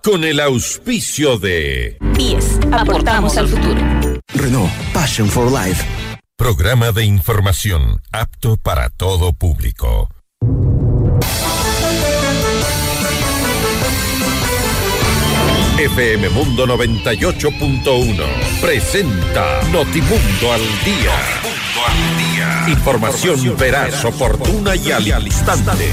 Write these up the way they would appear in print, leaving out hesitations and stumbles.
con el auspicio de PIES, aportamos al futuro. Renault, Passion for Life. Programa de información apto para todo público. FM Mundo 98.1 presenta Notimundo al Día. Información veraz, oportuna y al instante.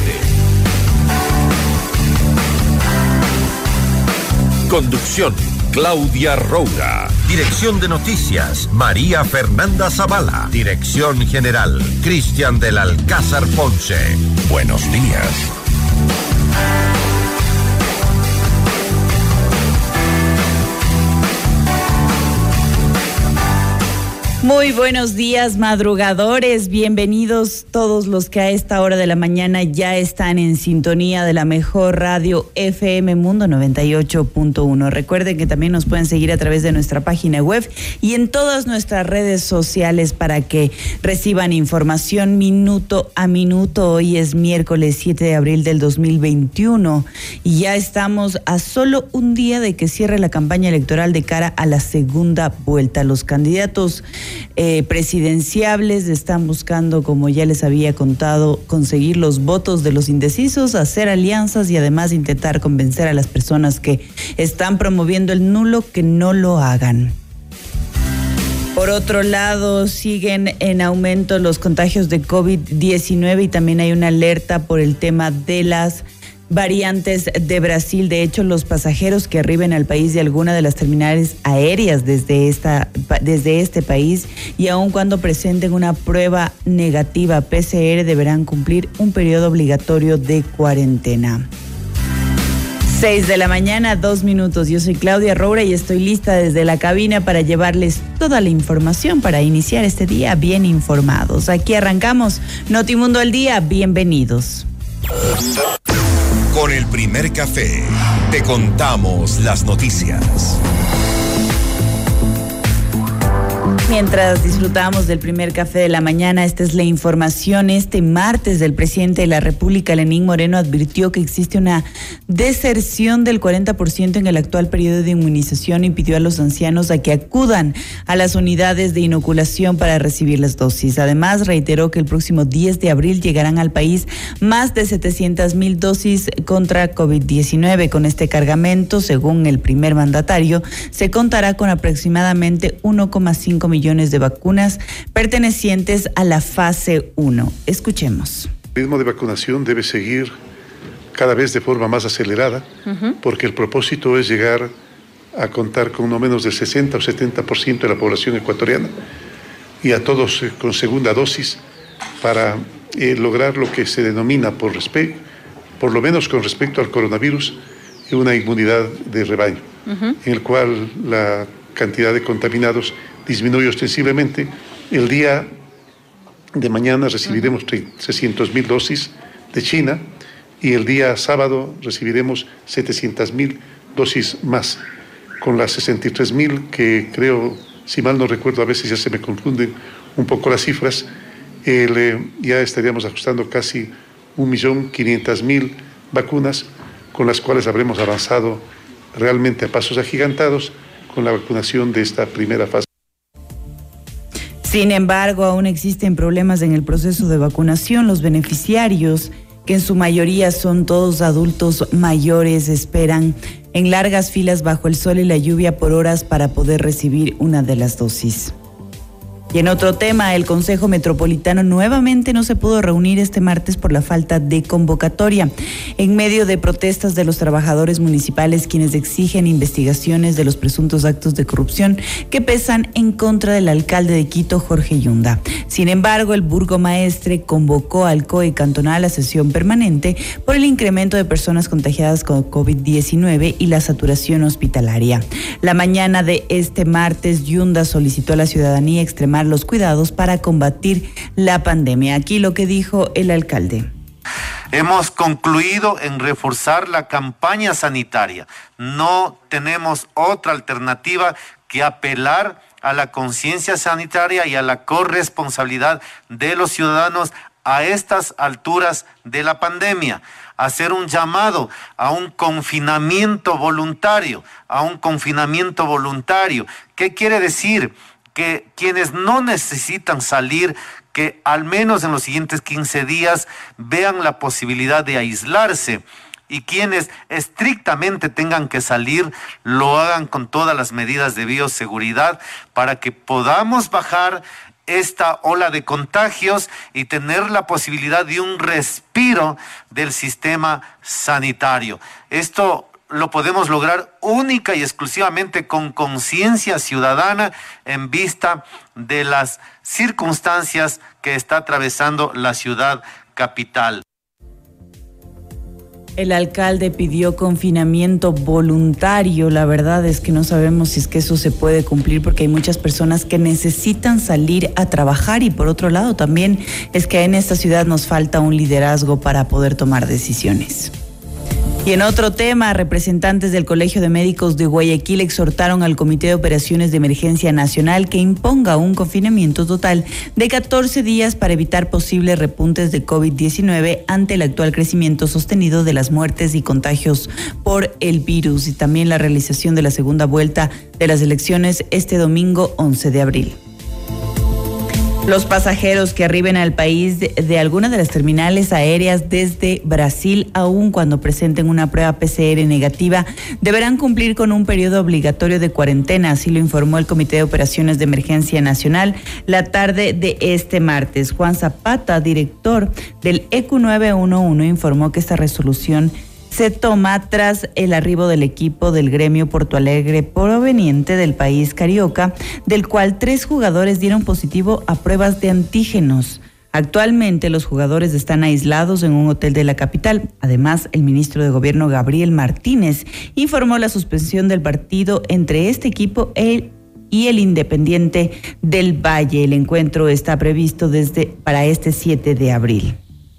Conducción, Claudia Roura. Dirección de Noticias, María Fernanda Zavala. Dirección General, Cristian del Alcázar Ponce. Buenos días. Muy buenos días, madrugadores. Bienvenidos todos los que a esta hora de la mañana ya están en sintonía de la mejor radio FM Mundo 98.1. Recuerden que también nos pueden seguir a través de nuestra página web y en todas nuestras redes sociales para que reciban información minuto a minuto. Hoy es miércoles 7 de abril del 2021 y ya estamos a solo un día de que cierre la campaña electoral de cara a la segunda vuelta. Los candidatos presidenciables están buscando, como ya les había contado, conseguir los votos de los indecisos, hacer alianzas y además intentar convencer a las personas que están promoviendo el nulo que no lo hagan. Por otro lado, siguen en aumento los contagios de COVID-19 y también hay una alerta por el tema de las variantes de Brasil. De hecho, los pasajeros que arriben al país de alguna de las terminales aéreas desde este país y aun cuando presenten una prueba negativa PCR deberán cumplir un periodo obligatorio de cuarentena. 6 de la mañana, 2 minutos. Yo soy Claudia Roura y estoy lista desde la cabina para llevarles toda la información para iniciar este día bien informados. Aquí arrancamos Notimundo al Día. Bienvenidos. Con el primer café, te contamos las noticias. Mientras disfrutamos del primer café de la mañana, esta es la información. Este martes, el presidente de la República, Lenín Moreno, advirtió que existe una deserción del 40% en el actual periodo de inmunización y pidió a los ancianos a que acudan a las unidades de inoculación para recibir las dosis. Además, reiteró que el próximo 10 de abril llegarán al país más de 700,000 dosis contra COVID-19. Con este cargamento, según el primer mandatario, se contará con aproximadamente 1,5 millones de vacunas pertenecientes a la fase 1. Escuchemos. El ritmo de vacunación debe seguir cada vez de forma más acelerada, porque el propósito es llegar a contar con no menos del 60 o 70% de la población ecuatoriana y a todos con segunda dosis para lograr lo que se denomina por lo menos con respecto al coronavirus, una inmunidad de rebaño, en el cual la cantidad de contaminados disminuye ostensiblemente. El día de mañana recibiremos 600,000 dosis de China y el día sábado recibiremos 700,000 dosis más. Con las 63,000 que creo, si mal no recuerdo, a veces ya se me confunden un poco las cifras, ya estaríamos ajustando casi 1.500.000 vacunas con las cuales habremos avanzado realmente a pasos agigantados con la vacunación de esta primera fase. Sin embargo, aún existen problemas en el proceso de vacunación. Los beneficiarios, que en su mayoría son todos adultos mayores, esperan en largas filas bajo el sol y la lluvia por horas para poder recibir una de las dosis. Y en otro tema, el Consejo Metropolitano nuevamente no se pudo reunir este martes por la falta de convocatoria, en medio de protestas de los trabajadores municipales quienes exigen investigaciones de los presuntos actos de corrupción que pesan en contra del alcalde de Quito, Jorge Yunda. Sin embargo, el burgomaestre convocó al COE cantonal a sesión permanente por el incremento de personas contagiadas con COVID-19 y la saturación hospitalaria. La mañana de este martes, Yunda solicitó a la ciudadanía extremar los cuidados para combatir la pandemia. Aquí lo que dijo el alcalde. Hemos concluido en reforzar la campaña sanitaria. No tenemos otra alternativa que apelar a la conciencia sanitaria y a la corresponsabilidad de los ciudadanos a estas alturas de la pandemia, hacer un llamado a un confinamiento voluntario, ¿Qué quiere decir? Que quienes no necesitan salir, que al menos en los siguientes 15 días vean la posibilidad de aislarse, y quienes estrictamente tengan que salir, lo hagan con todas las medidas de bioseguridad para que podamos bajar esta ola de contagios y tener la posibilidad de un respiro del sistema sanitario. Esto lo podemos lograr única y exclusivamente con conciencia ciudadana en vista de las circunstancias que está atravesando la ciudad capital. El alcalde pidió confinamiento voluntario. La verdad es que no sabemos si es que eso se puede cumplir porque hay muchas personas que necesitan salir a trabajar y por otro lado también es que en esta ciudad nos falta un liderazgo para poder tomar decisiones. Y en otro tema, representantes del Colegio de Médicos de Guayaquil exhortaron al Comité de Operaciones de Emergencia Nacional que imponga un confinamiento total de 14 días para evitar posibles repuntes de COVID-19 ante el actual crecimiento sostenido de las muertes y contagios por el virus y también la realización de la segunda vuelta de las elecciones este domingo 11 de abril. Los pasajeros que arriben al país de alguna de las terminales aéreas desde Brasil, aun cuando presenten una prueba PCR negativa, deberán cumplir con un periodo obligatorio de cuarentena, así lo informó el Comité de Operaciones de Emergencia Nacional la tarde de este martes. Juan Zapata, director del ECU 911, informó que esta resolución se toma tras el arribo del equipo del gremio Porto Alegre proveniente del país carioca, del cual 3 jugadores dieron positivo a pruebas de antígenos. Actualmente los jugadores están aislados en un hotel de la capital. Además, el ministro de Gobierno Gabriel Martínez informó la suspensión del partido entre este equipo y el Independiente del Valle. El encuentro está previsto para este 7 de abril.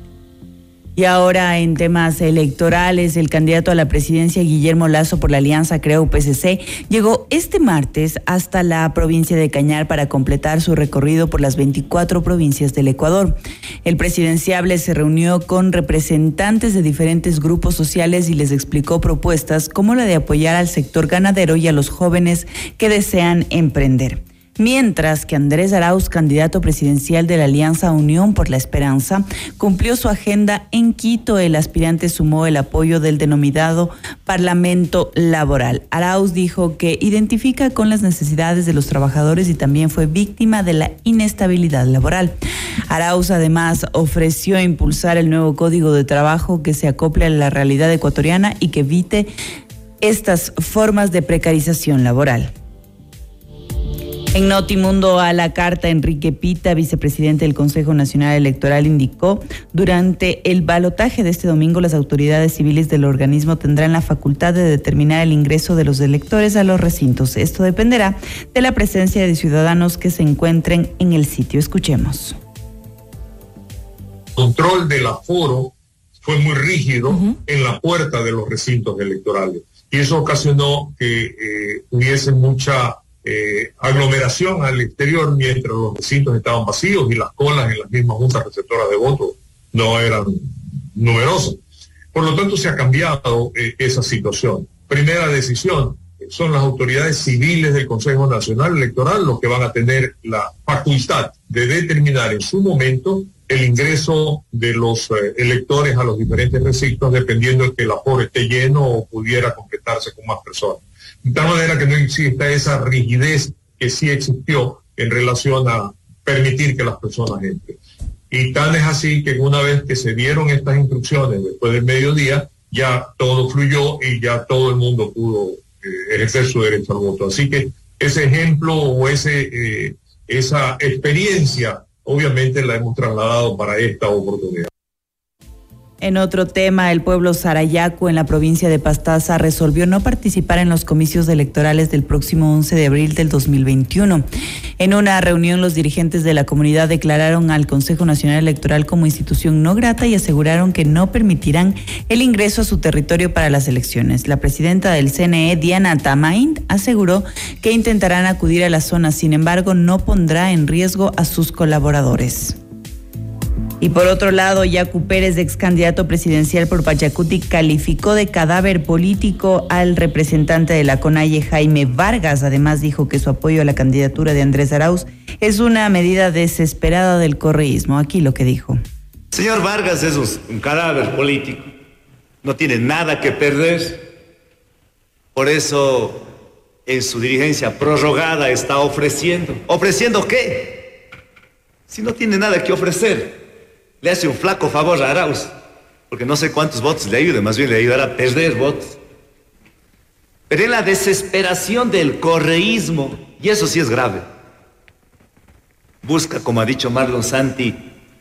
Y ahora en temas electorales, el candidato a la presidencia Guillermo Lasso por la Alianza Creo-PSC llegó este martes hasta la provincia de Cañar para completar su recorrido por las 24 provincias del Ecuador. El presidenciable se reunió con representantes de diferentes grupos sociales y les explicó propuestas como la de apoyar al sector ganadero y a los jóvenes que desean emprender. Mientras que Andrés Arauz, candidato presidencial de la Alianza Unión por la Esperanza, cumplió su agenda en Quito. El aspirante sumó el apoyo del denominado Parlamento Laboral. Arauz dijo que identifica con las necesidades de los trabajadores y también fue víctima de la inestabilidad laboral. Arauz además ofreció impulsar el nuevo Código de Trabajo que se acople a la realidad ecuatoriana y que evite estas formas de precarización laboral. En Notimundo a la carta, Enrique Pita, vicepresidente del Consejo Nacional Electoral, indicó: durante el balotaje de este domingo, las autoridades civiles del organismo tendrán la facultad de determinar el ingreso de los electores a los recintos. Esto dependerá de la presencia de ciudadanos que se encuentren en el sitio. Escuchemos. El control del aforo fue muy rígido en la puerta de los recintos electorales y eso ocasionó que hubiese mucha aglomeración al exterior mientras los recintos estaban vacíos y las colas en las mismas juntas receptoras de votos no eran numerosas. Por lo tanto, se ha cambiado esa situación. Primera decisión, son las autoridades civiles del Consejo Nacional Electoral los que van a tener la facultad de determinar en su momento el ingreso de los electores a los diferentes recintos dependiendo de que el aforo esté lleno o pudiera completarse con más personas. De tal manera que no exista esa rigidez que sí existió en relación a permitir que las personas entren. Y tan es así que una vez que se dieron estas instrucciones después del mediodía, ya todo fluyó y ya todo el mundo pudo ejercer su derecho al voto. Así que ese ejemplo o esa experiencia obviamente la hemos trasladado para esta oportunidad. En otro tema, el pueblo Sarayaco en la provincia de Pastaza resolvió no participar en los comicios electorales del próximo 11 de abril del 2021. En una reunión, los dirigentes de la comunidad declararon al Consejo Nacional Electoral como institución no grata y aseguraron que no permitirán el ingreso a su territorio para las elecciones. La presidenta del CNE, Diana Tamain, aseguró que intentarán acudir a la zona, sin embargo, no pondrá en riesgo a sus colaboradores. Y por otro lado, Yacu Pérez, ex candidato presidencial por Pachacuti, calificó de cadáver político al representante de la CONAIE, Jaime Vargas. Además, dijo que su apoyo a la candidatura de Andrés Arauz es una medida desesperada del correísmo. Aquí lo que dijo. Señor Vargas es un cadáver político. No tiene nada que perder. Por eso, en su dirigencia prorrogada está ofreciendo. ¿Ofreciendo qué? Si no tiene nada que ofrecer. Le hace un flaco favor a Arauz, porque no sé cuántos votos le ayude, más bien le ayudará a perder votos. Pero en la desesperación del correísmo, y eso sí es grave, busca, como ha dicho Marlon Santi,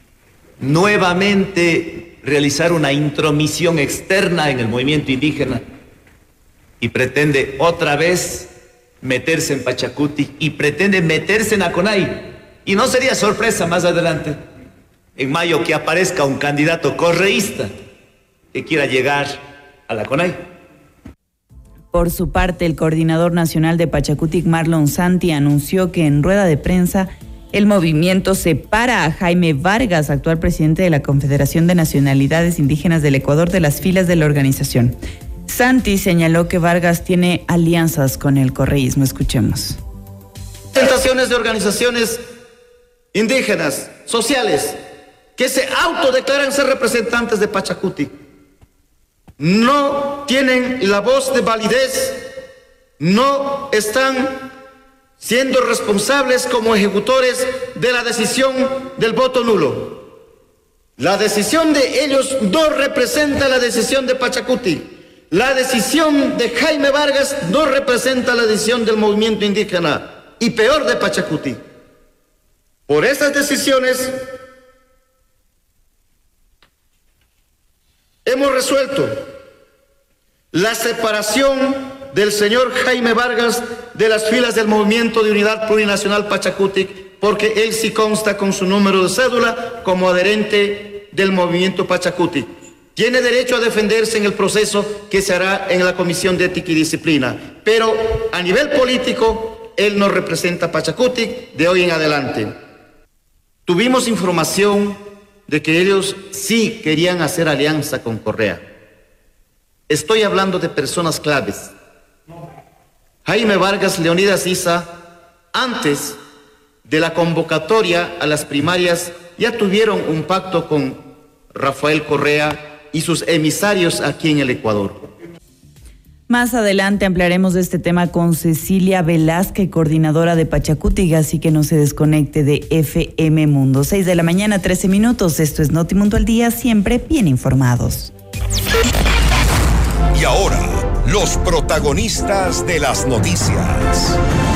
nuevamente realizar una intromisión externa en el movimiento indígena y pretende otra vez meterse en Pachacuti y pretende meterse en Aconay. Y no sería sorpresa más adelante, en mayo, que aparezca un candidato correísta que quiera llegar a la CONAI. Por su parte, el coordinador nacional de Pachacutic, Marlon Santi, anunció que en rueda de prensa el movimiento separa a Jaime Vargas, actual presidente de la Confederación de Nacionalidades Indígenas del Ecuador, de las filas de la organización. Santi señaló que Vargas tiene alianzas con el correísmo. Escuchemos. Presentaciones de organizaciones indígenas, sociales, que se autodeclaran ser representantes de Pachacuti, no tienen la voz de validez, no están siendo responsables como ejecutores de la decisión del voto nulo. La decisión de ellos no representa la decisión de Pachacuti. La decisión de Jaime Vargas no representa la decisión del movimiento indígena, y peor, de Pachacuti. Por estas decisiones hemos resuelto la separación del señor Jaime Vargas de las filas del Movimiento de Unidad Plurinacional Pachacutic, porque él sí consta con su número de cédula como adherente del Movimiento Pachacutic. Tiene derecho a defenderse en el proceso que se hará en la Comisión de Ética y Disciplina, pero a nivel político él no representa a Pachacutic de hoy en adelante. Tuvimos información de que ellos sí querían hacer alianza con Correa. Estoy hablando de personas claves. Jaime Vargas, Leonidas Issa, antes de la convocatoria a las primarias, ya tuvieron un pacto con Rafael Correa y sus emisarios aquí en el Ecuador. Más adelante ampliaremos de este tema con Cecilia Velázquez, coordinadora de Pachacuti, así que no se desconecte de FM Mundo. 6 de la mañana, 13 minutos. Esto es Notimundo al Día, siempre bien informados. Y ahora, los protagonistas de las noticias.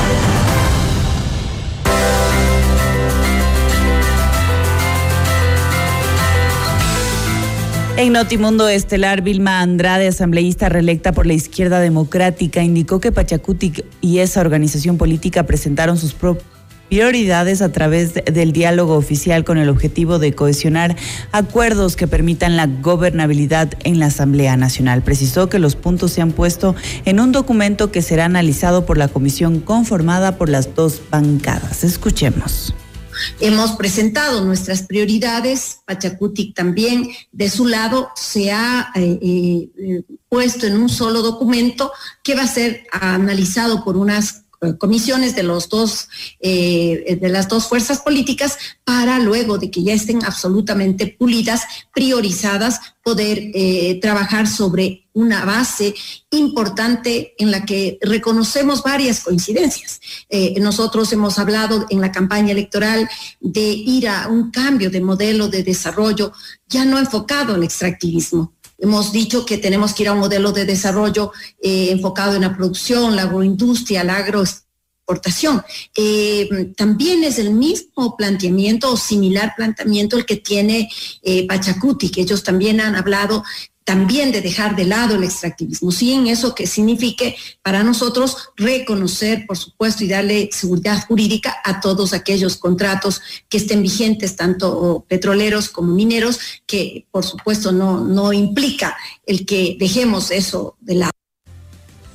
En Notimundo Estelar, Vilma Andrade, asambleísta reelecta por la Izquierda Democrática, indicó que Pachacutic y esa organización política presentaron sus prioridades a través del diálogo oficial con el objetivo de cohesionar acuerdos que permitan la gobernabilidad en la Asamblea Nacional. Precisó que los puntos se han puesto en un documento que será analizado por la comisión conformada por las dos bancadas. Escuchemos. Hemos presentado nuestras prioridades. Pachacutic también, de su lado, se ha puesto en un solo documento que va a ser analizado por unas comisiones de las dos fuerzas políticas, para luego de que ya estén absolutamente pulidas, priorizadas, poder trabajar sobre una base importante en la que reconocemos varias coincidencias. Nosotros hemos hablado en la campaña electoral de ir a un cambio de modelo de desarrollo ya no enfocado en extractivismo. Hemos dicho que tenemos que ir a un modelo de desarrollo enfocado en la producción, la agroindustria, la agroexportación. También es el mismo planteamiento o similar planteamiento el que tiene Pachacuti, que ellos también han hablado también de dejar de lado el extractivismo, sí, en eso que signifique para nosotros reconocer, por supuesto, y darle seguridad jurídica a todos aquellos contratos que estén vigentes, tanto petroleros como mineros, que por supuesto no implica el que dejemos eso de lado.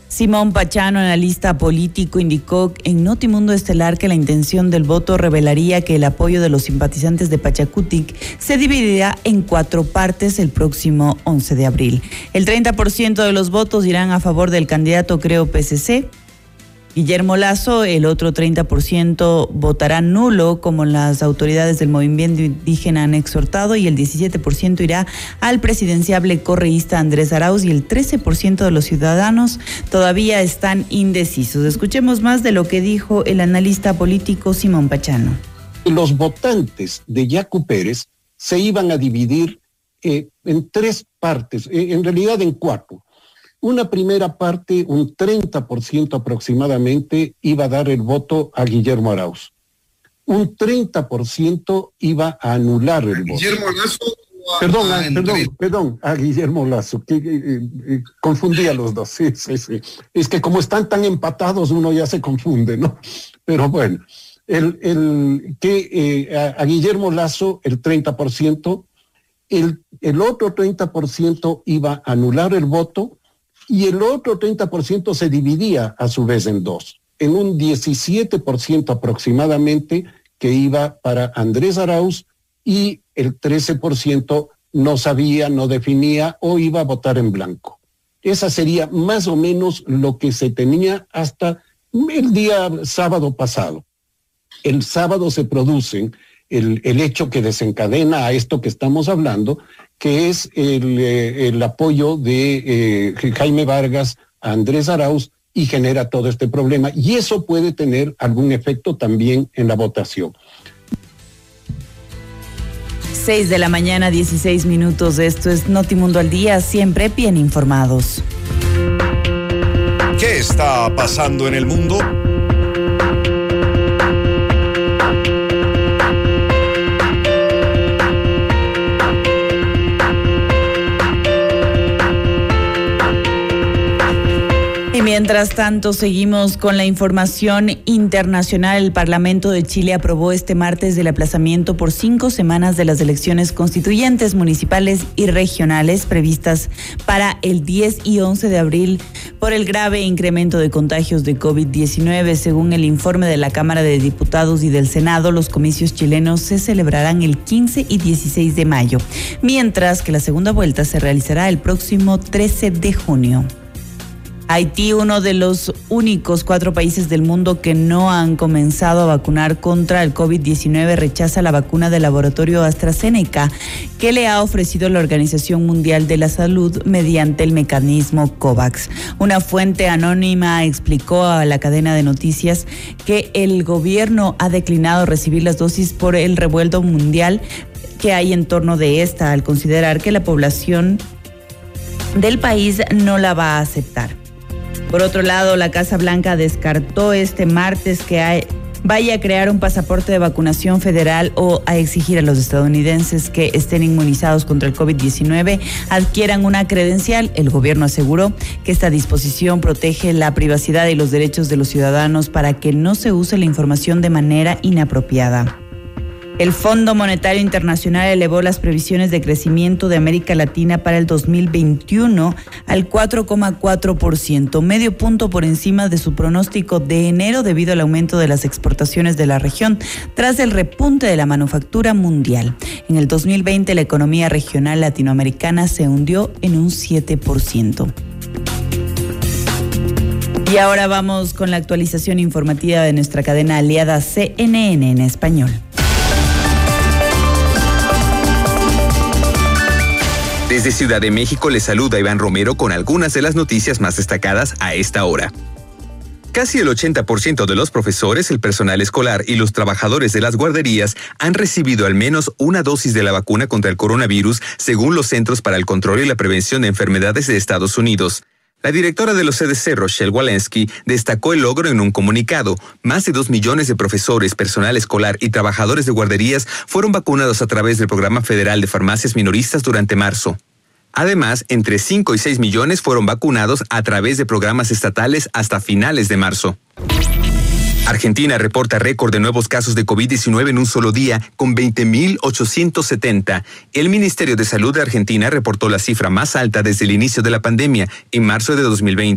Simón Pachano, analista político, indicó en Notimundo Estelar que la intención del voto revelaría que el apoyo de los simpatizantes de Pachacutic se dividirá en 4 partes el próximo 11 de abril. El 30% de los votos irán a favor del candidato Creo PCC, Guillermo Lasso, el otro 30% votará nulo, como las autoridades del movimiento indígena han exhortado, y el 17% irá al presidenciable correísta Andrés Arauz, y el 13% de los ciudadanos todavía están indecisos. Escuchemos más de lo que dijo el analista político Simón Pachano. Los votantes de Yacu Pérez se iban a dividir en 3 partes, en realidad en 4. Una primera parte, un 30% aproximadamente, iba a dar el voto a Guillermo Arauz. Un 30% iba a anular el voto. Guillermo Lasso. Perdón, a Guillermo Lasso, que confundí a los dos, sí. Es que como están tan empatados uno ya se confunde, ¿no? Pero bueno, a Guillermo Lasso el 30%, el otro 30% iba a anular el voto, y el otro 30% se dividía a su vez en 2, en un 17% aproximadamente que iba para Andrés Arauz, y el 13% no sabía, no definía o iba a votar en blanco. Esa sería más o menos lo que se tenía hasta el día sábado pasado. El sábado se produce el hecho que desencadena a esto que estamos hablando, que es el apoyo de Jaime Vargas a Andrés Arauz, y genera todo este problema. Y eso puede tener algún efecto también en la votación. 6 de la mañana, 16 minutos. Esto es Notimundo al Día, siempre bien informados. ¿Qué está pasando en el mundo? Y mientras tanto, seguimos con la información internacional. El Parlamento de Chile aprobó este martes el aplazamiento por 5 semanas de las elecciones constituyentes, municipales y regionales previstas para el 10 y 11 de abril por el grave incremento de contagios de COVID-19. Según el informe de la Cámara de Diputados y del Senado, los comicios chilenos se celebrarán el 15 y 16 de mayo, mientras que la segunda vuelta se realizará el próximo 13 de junio. Haití, uno de los únicos 4 países del mundo que no han comenzado a vacunar contra el COVID-19, rechaza la vacuna del laboratorio AstraZeneca que le ha ofrecido la Organización Mundial de la Salud mediante el mecanismo COVAX. Una fuente anónima explicó a la cadena de noticias que el gobierno ha declinado recibir las dosis por el revuelo mundial que hay en torno de esta, al considerar que la población del país no la va a aceptar. Por otro lado, la Casa Blanca descartó este martes que vaya a crear un pasaporte de vacunación federal o a exigir a los estadounidenses que estén inmunizados contra el COVID-19 adquieran una credencial. El gobierno aseguró que esta disposición protege la privacidad y los derechos de los ciudadanos para que no se use la información de manera inapropiada. El Fondo Monetario Internacional elevó las previsiones de crecimiento de América Latina para el 2021 al 4,4%, medio punto por encima de su pronóstico de enero debido al aumento de las exportaciones de la región tras el repunte de la manufactura mundial. En el 2020 la economía regional latinoamericana se hundió en un 7%. Y ahora vamos con la actualización informativa de nuestra cadena aliada CNN en español. Desde Ciudad de México les saluda Iván Romero con algunas de las noticias más destacadas a esta hora. Casi el 80% de los profesores, el personal escolar y los trabajadores de las guarderías han recibido al menos una dosis de la vacuna contra el coronavirus, según los Centros para el Control y la Prevención de Enfermedades de Estados Unidos. La directora de los CDC, Rochelle Walensky, destacó el logro en un comunicado. Más de 2 millones de profesores, personal escolar y trabajadores de guarderías fueron vacunados a través del Programa Federal de Farmacias Minoristas durante marzo. Además, entre 5 y 6 millones fueron vacunados a través de programas estatales hasta finales de marzo. Argentina reporta récord de nuevos casos de COVID-19 en un solo día, con 20.870. El Ministerio de Salud de Argentina reportó la cifra más alta desde el inicio de la pandemia, en marzo de 2020.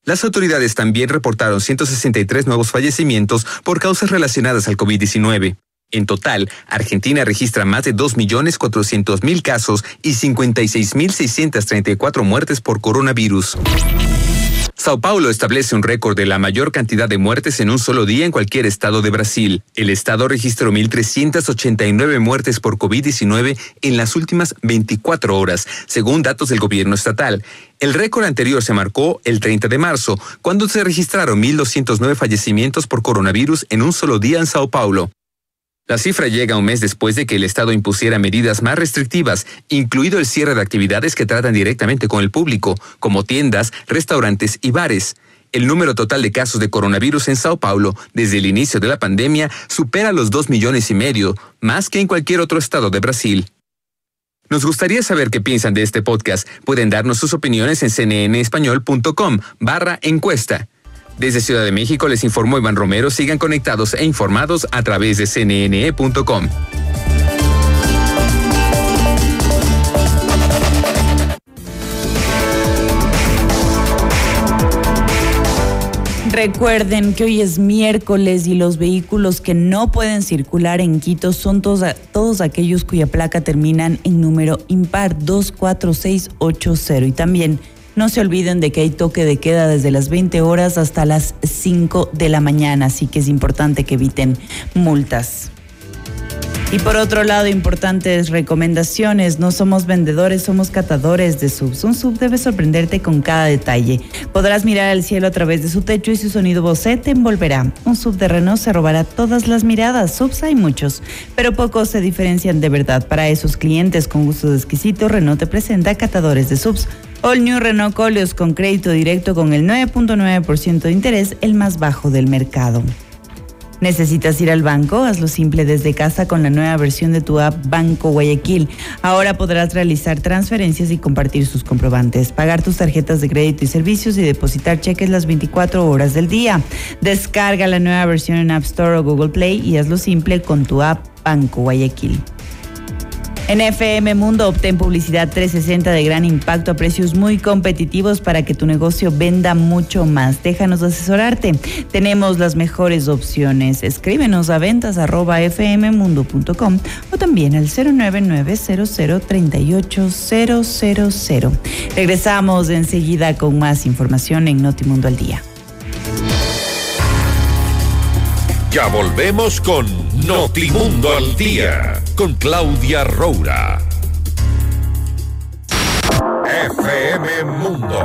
Las autoridades también reportaron 163 nuevos fallecimientos por causas relacionadas al COVID-19. En total, Argentina registra más de 2.400.000 casos y 56.634 muertes por coronavirus. Sao Paulo establece un récord de la mayor cantidad de muertes en un solo día en cualquier estado de Brasil. El estado registró 1.389 muertes por COVID-19 en las últimas 24 horas, según datos del gobierno estatal. El récord anterior se marcó el 30 de marzo, cuando se registraron 1.209 fallecimientos por coronavirus en un solo día en Sao Paulo. La cifra llega un mes después de que el Estado impusiera medidas más restrictivas, incluido el cierre de actividades que tratan directamente con el público, como tiendas, restaurantes y bares. El número total de casos de coronavirus en Sao Paulo desde el inicio de la pandemia supera los 2,5 millones, más que en cualquier otro estado de Brasil. Nos gustaría saber qué piensan de este podcast. Pueden darnos sus opiniones en cnnespañol.com/encuesta. Desde Ciudad de México les informó Iván Romero. Sigan conectados e informados a través de cnne.com. Recuerden que hoy es miércoles y los vehículos que no pueden circular en Quito son todos aquellos cuya placa terminan en número impar 24680. Y también no se olviden de que hay toque de queda desde las 20 horas hasta las 5 de la mañana, así que es importante que eviten multas. Y por otro lado, importantes recomendaciones. No somos vendedores, somos catadores de subs. Un sub debe sorprenderte con cada detalle. Podrás mirar al cielo a través de su techo y su sonido Bose te envolverá. Un sub de Renault se robará todas las miradas. Subs hay muchos, pero pocos se diferencian de verdad. Para esos clientes con gustos exquisitos, Renault te presenta catadores de subs. All New Renault Koleos con crédito directo con el 9.9% de interés, el más bajo del mercado. ¿Necesitas ir al banco? Hazlo simple desde casa con la nueva versión de tu app Banco Guayaquil. Ahora podrás realizar transferencias y compartir sus comprobantes, pagar tus tarjetas de crédito y servicios y depositar cheques las 24 horas del día. Descarga la nueva versión en App Store o Google Play y hazlo simple con tu app Banco Guayaquil. En FM Mundo obtén publicidad 360 de gran impacto a precios muy competitivos para que tu negocio venda mucho más. Déjanos asesorarte. Tenemos las mejores opciones. Escríbenos a ventas@fmmundo.com o también al 099003800. Regresamos enseguida con más información en Notimundo al Día. Ya volvemos con Notimundo al Día, con Claudia Roura. FM Mundo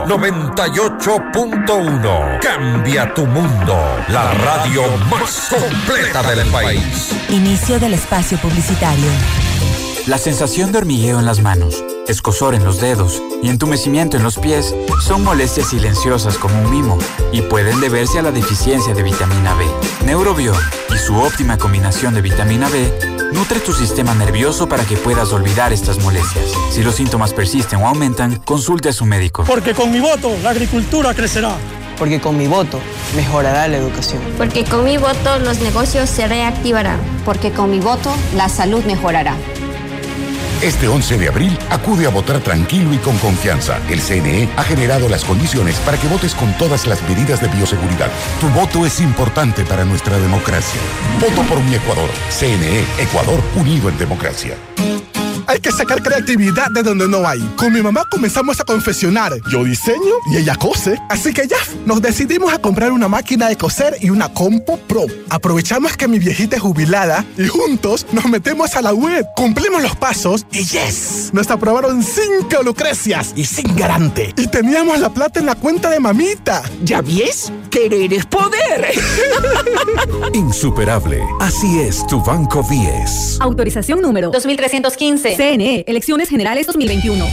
98.1. Cambia tu mundo. La radio más completa del país. Inicio del espacio publicitario. La sensación de hormigueo en las manos, escozor en los dedos y entumecimiento en los pies son molestias silenciosas como un mimo y pueden deberse a la deficiencia de vitamina B. Neurobión y su óptima combinación de vitamina B nutre tu sistema nervioso para que puedas olvidar estas molestias. Si los síntomas persisten o aumentan, consulte a su médico. Porque con mi voto la agricultura crecerá. Porque con mi voto mejorará la educación. Porque con mi voto los negocios se reactivarán. Porque con mi voto la salud mejorará. Este 11 de abril, acude a votar tranquilo y con confianza. El CNE ha generado las condiciones para que votes con todas las medidas de bioseguridad. Tu voto es importante para nuestra democracia. Voto por mi Ecuador. CNE, Ecuador unido en democracia. Hay que sacar creatividad de donde no hay. Con mi mamá comenzamos a confeccionar. Yo diseño y ella cose. Así que ya, nos decidimos a comprar una máquina de coser y una Compo Pro. Aprovechamos que mi viejita es jubilada y juntos nos metemos a la web. Cumplimos los pasos y ¡yes! Nos aprobaron 5 Lucrecias y sin garante. Y teníamos la plata en la cuenta de mamita. ¿Ya ves? Querer es poder. Insuperable. Así es tu Banco 10. Autorización número 2315. CNE, Elecciones Generales 2021.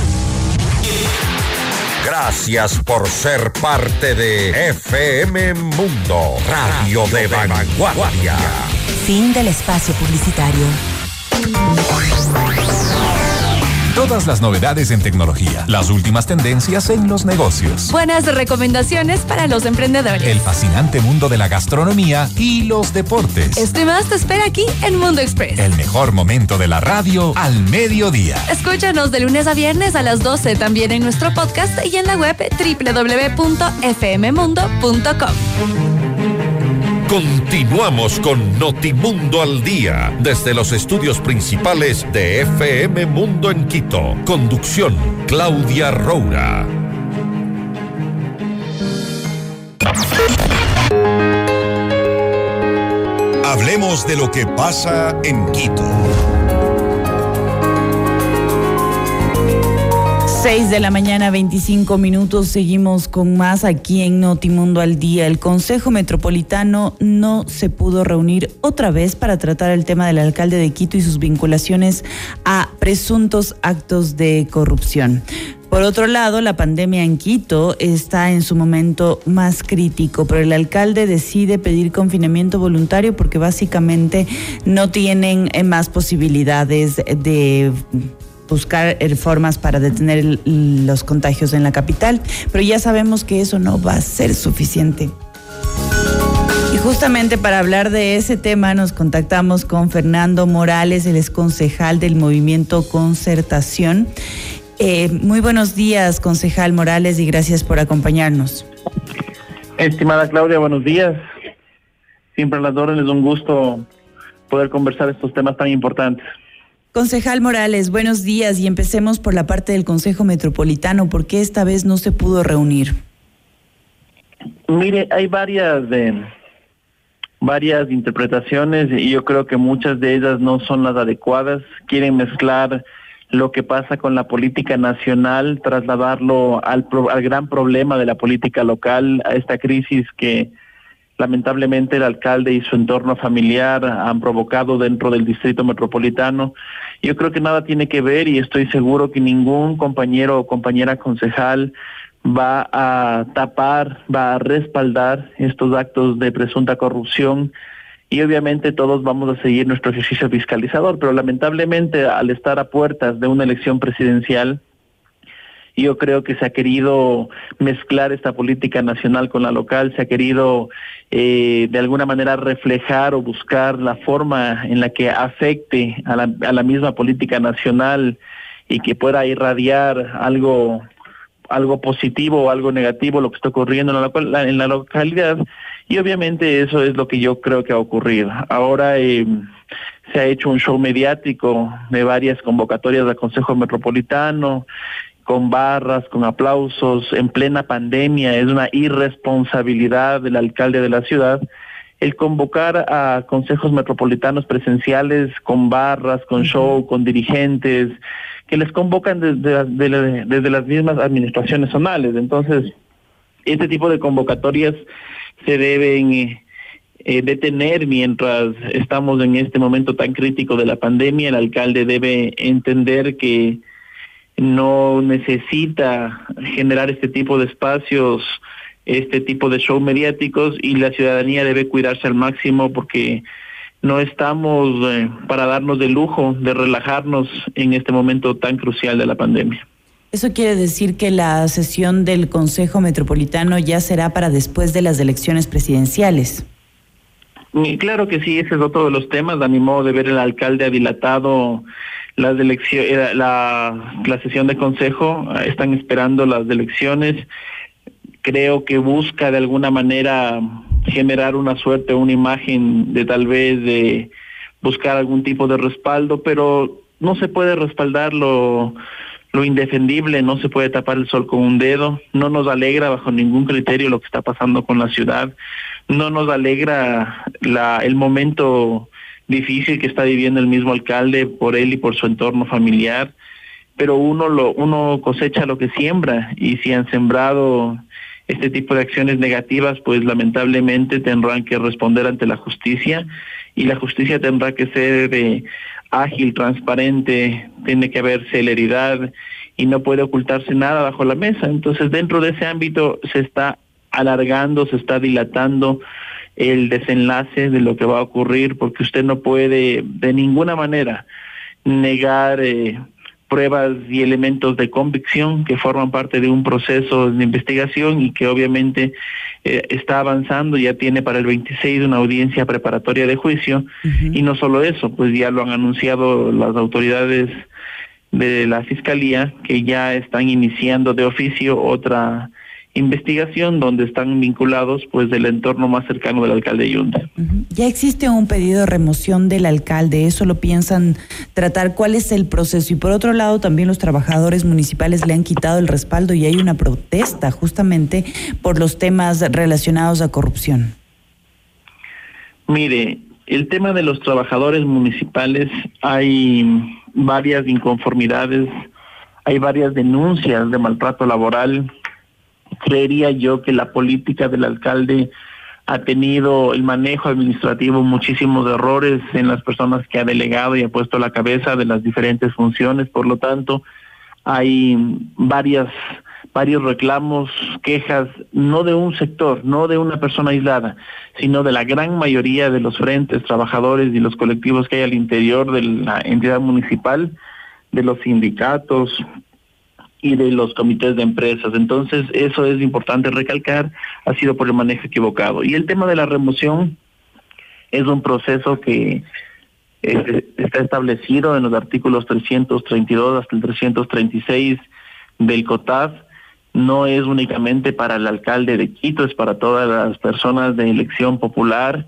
Gracias por ser parte de FM Mundo, radio de vanguardia. Fin del espacio publicitario. Todas las novedades en tecnología, las últimas tendencias en los negocios. Buenas recomendaciones para los emprendedores. El fascinante mundo de la gastronomía y los deportes. Esto y más te espera aquí en Mundo Express. El mejor momento de la radio al mediodía. Escúchanos de lunes a viernes a las 12, también en nuestro podcast y en la web www.fmmundo.com. Continuamos con Notimundo al Día, desde los estudios principales de FM Mundo en Quito. Conducción, Claudia Roura. Hablemos de lo que pasa en Quito. 6 de la mañana, 25 minutos. Seguimos con más aquí en Notimundo al Día. El Consejo Metropolitano no se pudo reunir otra vez para tratar el tema del alcalde de Quito y sus vinculaciones a presuntos actos de corrupción. Por otro lado, la pandemia en Quito está en su momento más crítico, pero el alcalde decide pedir confinamiento voluntario porque básicamente no tienen más posibilidades de buscar formas para detener los contagios en la capital, pero ya sabemos que eso no va a ser suficiente. Y justamente para hablar de ese tema nos contactamos con Fernando Morales, el exconcejal del Movimiento Concertación. Muy buenos días, concejal Morales, y gracias por acompañarnos. Estimada Claudia, buenos días. Siempre a las órdenes, un gusto poder conversar estos temas tan importantes. Concejal Morales, buenos días, y empecemos por la parte del Consejo Metropolitano. ¿Por qué esta vez no se pudo reunir? Mire, hay varias interpretaciones y yo creo que muchas de ellas no son las adecuadas. Quieren mezclar lo que pasa con la política nacional, trasladarlo al gran problema de la política local, a esta crisis que lamentablemente el alcalde y su entorno familiar han provocado dentro del distrito metropolitano. Yo creo que nada tiene que ver y estoy seguro que ningún compañero o compañera concejal va a tapar, va a respaldar estos actos de presunta corrupción y obviamente todos vamos a seguir nuestro ejercicio fiscalizador, pero lamentablemente al estar a puertas de una elección presidencial, yo creo que se ha querido mezclar esta política nacional con la local, se ha querido de alguna manera reflejar o buscar la forma en la que afecte a la misma política nacional y que pueda irradiar algo positivo o algo negativo lo que está ocurriendo en la localidad, y obviamente eso es lo que yo creo que va a ocurrir. Ahora se ha hecho un show mediático de varias convocatorias del Consejo Metropolitano, con barras, con aplausos, en plena pandemia. Es una irresponsabilidad del alcalde de la ciudad el convocar a consejos metropolitanos presenciales con barras, con show, con dirigentes, que les convocan desde las mismas administraciones zonales. Entonces, este tipo de convocatorias se deben detener mientras estamos en este momento tan crítico de la pandemia. El alcalde debe entender que no necesita generar este tipo de espacios, este tipo de show mediáticos, y la ciudadanía debe cuidarse al máximo porque no estamos para darnos de lujo de relajarnos en este momento tan crucial de la pandemia. ¿Eso quiere decir que la sesión del Consejo Metropolitano ya será para después de las elecciones presidenciales? Claro que sí, ese es otro de los temas. A mi modo de ver, el alcalde ha dilatado la sesión de consejo, están esperando las elecciones. Creo que busca de alguna manera generar una suerte, una imagen de tal vez de buscar algún tipo de respaldo, pero no se puede respaldar lo indefendible, no se puede tapar el sol con un dedo. No nos alegra bajo ningún criterio lo que está pasando con la ciudad, no nos alegra el momento difícil que está viviendo el mismo alcalde por él y por su entorno familiar, pero uno cosecha lo que siembra, y si han sembrado este tipo de acciones negativas, pues lamentablemente tendrán que responder ante la justicia, y la justicia tendrá que ser ágil, transparente, tiene que haber celeridad y no puede ocultarse nada bajo la mesa. Entonces, dentro de ese ámbito se está alargando, se está dilatando el desenlace de lo que va a ocurrir, porque usted no puede de ninguna manera negar pruebas y elementos de convicción que forman parte de un proceso de investigación y que obviamente está avanzando, ya tiene para el 26 una audiencia preparatoria de juicio. Y no solo eso, pues ya lo han anunciado las autoridades de la Fiscalía, que ya están iniciando de oficio otra investigación donde están vinculados pues del entorno más cercano del alcalde Yunde. Ya existe un pedido de remoción del alcalde, ¿eso lo piensan tratar? ¿Cuál es el proceso? Y por otro lado también los trabajadores municipales le han quitado el respaldo y hay una protesta justamente por los temas relacionados a corrupción. Mire, el tema de los trabajadores municipales, hay varias inconformidades, hay varias denuncias de maltrato laboral. Creería yo que la política del alcalde ha tenido el manejo administrativo muchísimos errores en las personas que ha delegado y ha puesto a la cabeza de las diferentes funciones. Por lo tanto, hay varios reclamos, quejas, no de un sector, no de una persona aislada, sino de la gran mayoría de los frentes trabajadores y los colectivos que hay al interior de la entidad municipal, de los sindicatos y de los comités de empresas. Entonces, eso es importante recalcar, ha sido por el manejo equivocado. Y el tema de la remoción es un proceso que está establecido en los artículos 332 hasta el 336 del COTAF. No es únicamente para el alcalde de Quito, es para todas las personas de elección popular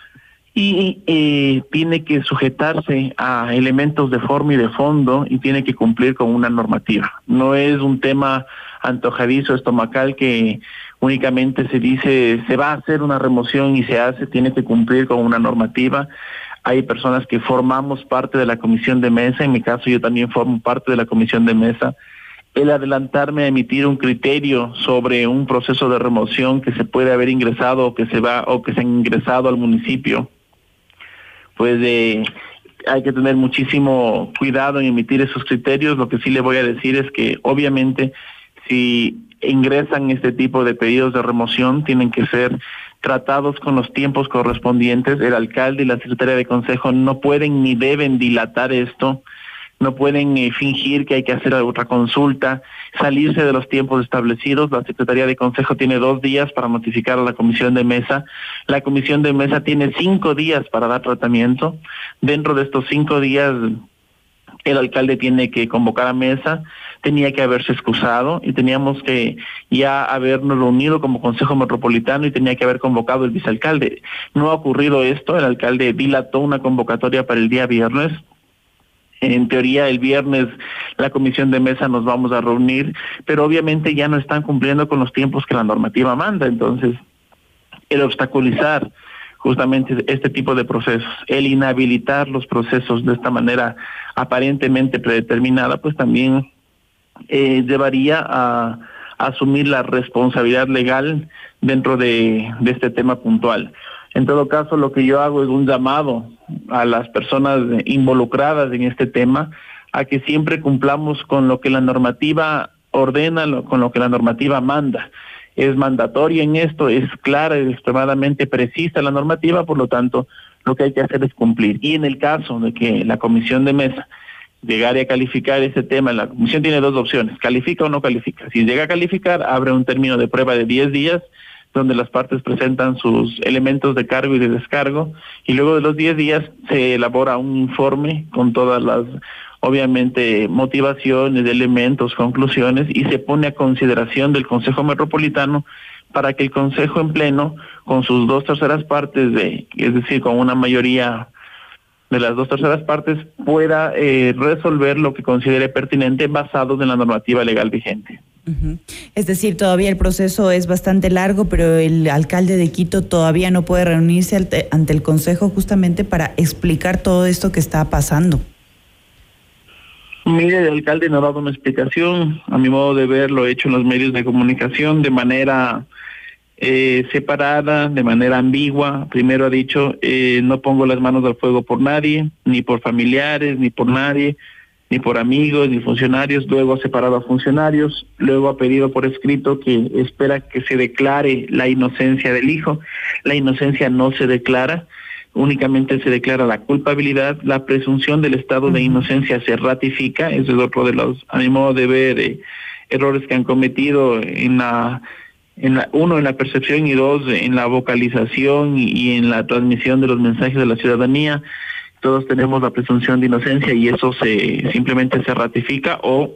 y tiene que sujetarse a elementos de forma y de fondo y tiene que cumplir con una normativa. No es un tema antojadizo, estomacal, que únicamente se dice se va a hacer una remoción y se hace, tiene que cumplir con una normativa. Hay personas que formamos parte de la comisión de mesa, en mi caso yo también formo parte de la comisión de mesa. El adelantarme a emitir un criterio sobre un proceso de remoción que se puede haber ingresado o que se ha ingresado al municipio, pues hay que tener muchísimo cuidado en emitir esos criterios. Lo que sí le voy a decir es que obviamente si ingresan este tipo de pedidos de remoción tienen que ser tratados con los tiempos correspondientes. El alcalde y la secretaria de consejo no pueden ni deben dilatar esto. No pueden fingir que hay que hacer otra consulta, salirse de los tiempos establecidos. La Secretaría de Consejo tiene 2 días para notificar a la Comisión de Mesa. La Comisión de Mesa tiene 5 días para dar tratamiento. Dentro de estos 5 días, el alcalde tiene que convocar a mesa, tenía que haberse excusado y teníamos que ya habernos reunido como Consejo Metropolitano y tenía que haber convocado el vicealcalde. No ha ocurrido esto, el alcalde dilató una convocatoria para el día viernes. En teoría, el viernes la comisión de mesa nos vamos a reunir, pero obviamente ya no están cumpliendo con los tiempos que la normativa manda. Entonces, el obstaculizar justamente este tipo de procesos, el inhabilitar los procesos de esta manera aparentemente predeterminada, pues también llevaría a asumir la responsabilidad legal dentro de este tema puntual. En todo caso, lo que yo hago es un llamado a las personas involucradas en este tema a que siempre cumplamos con lo que la normativa ordena, con lo que la normativa manda. Es mandatoria en esto, es clara, es extremadamente precisa la normativa, por lo tanto, lo que hay que hacer es cumplir. Y en el caso de que la comisión de mesa llegara a calificar ese tema, la comisión tiene 2 opciones, califica o no califica. Si llega a calificar, abre un término de prueba de 10 días, donde las partes presentan sus elementos de cargo y de descargo, y luego de los 10 días se elabora un informe con todas las, obviamente, motivaciones, elementos, conclusiones, y se pone a consideración del Consejo Metropolitano para que el Consejo en pleno, con sus 2/3 partes, es decir, con una mayoría de las 2/3 partes, pueda resolver lo que considere pertinente basado en la normativa legal vigente. Es decir, todavía el proceso es bastante largo, pero el alcalde de Quito todavía no puede reunirse ante el Consejo justamente para explicar todo esto que está pasando. Mire, el alcalde no ha dado una explicación. A mi modo de ver, lo he hecho en los medios de comunicación de manera separada, de manera ambigua. Primero ha dicho, no pongo las manos al fuego por nadie, ni por familiares, ni por nadie, ni por amigos, ni funcionarios. Luego ha separado a funcionarios, luego ha pedido por escrito que espera que se declare la inocencia del hijo. La inocencia no se declara. únicamente se declara la culpabilidad, la presunción del estado de inocencia se ratifica. Ese es otro de los, a mi modo de ver, errores que han cometido uno, en la percepción, y dos, en la vocalización y en la transmisión de los mensajes de la ciudadanía. Todos tenemos la presunción de inocencia y eso simplemente se ratifica o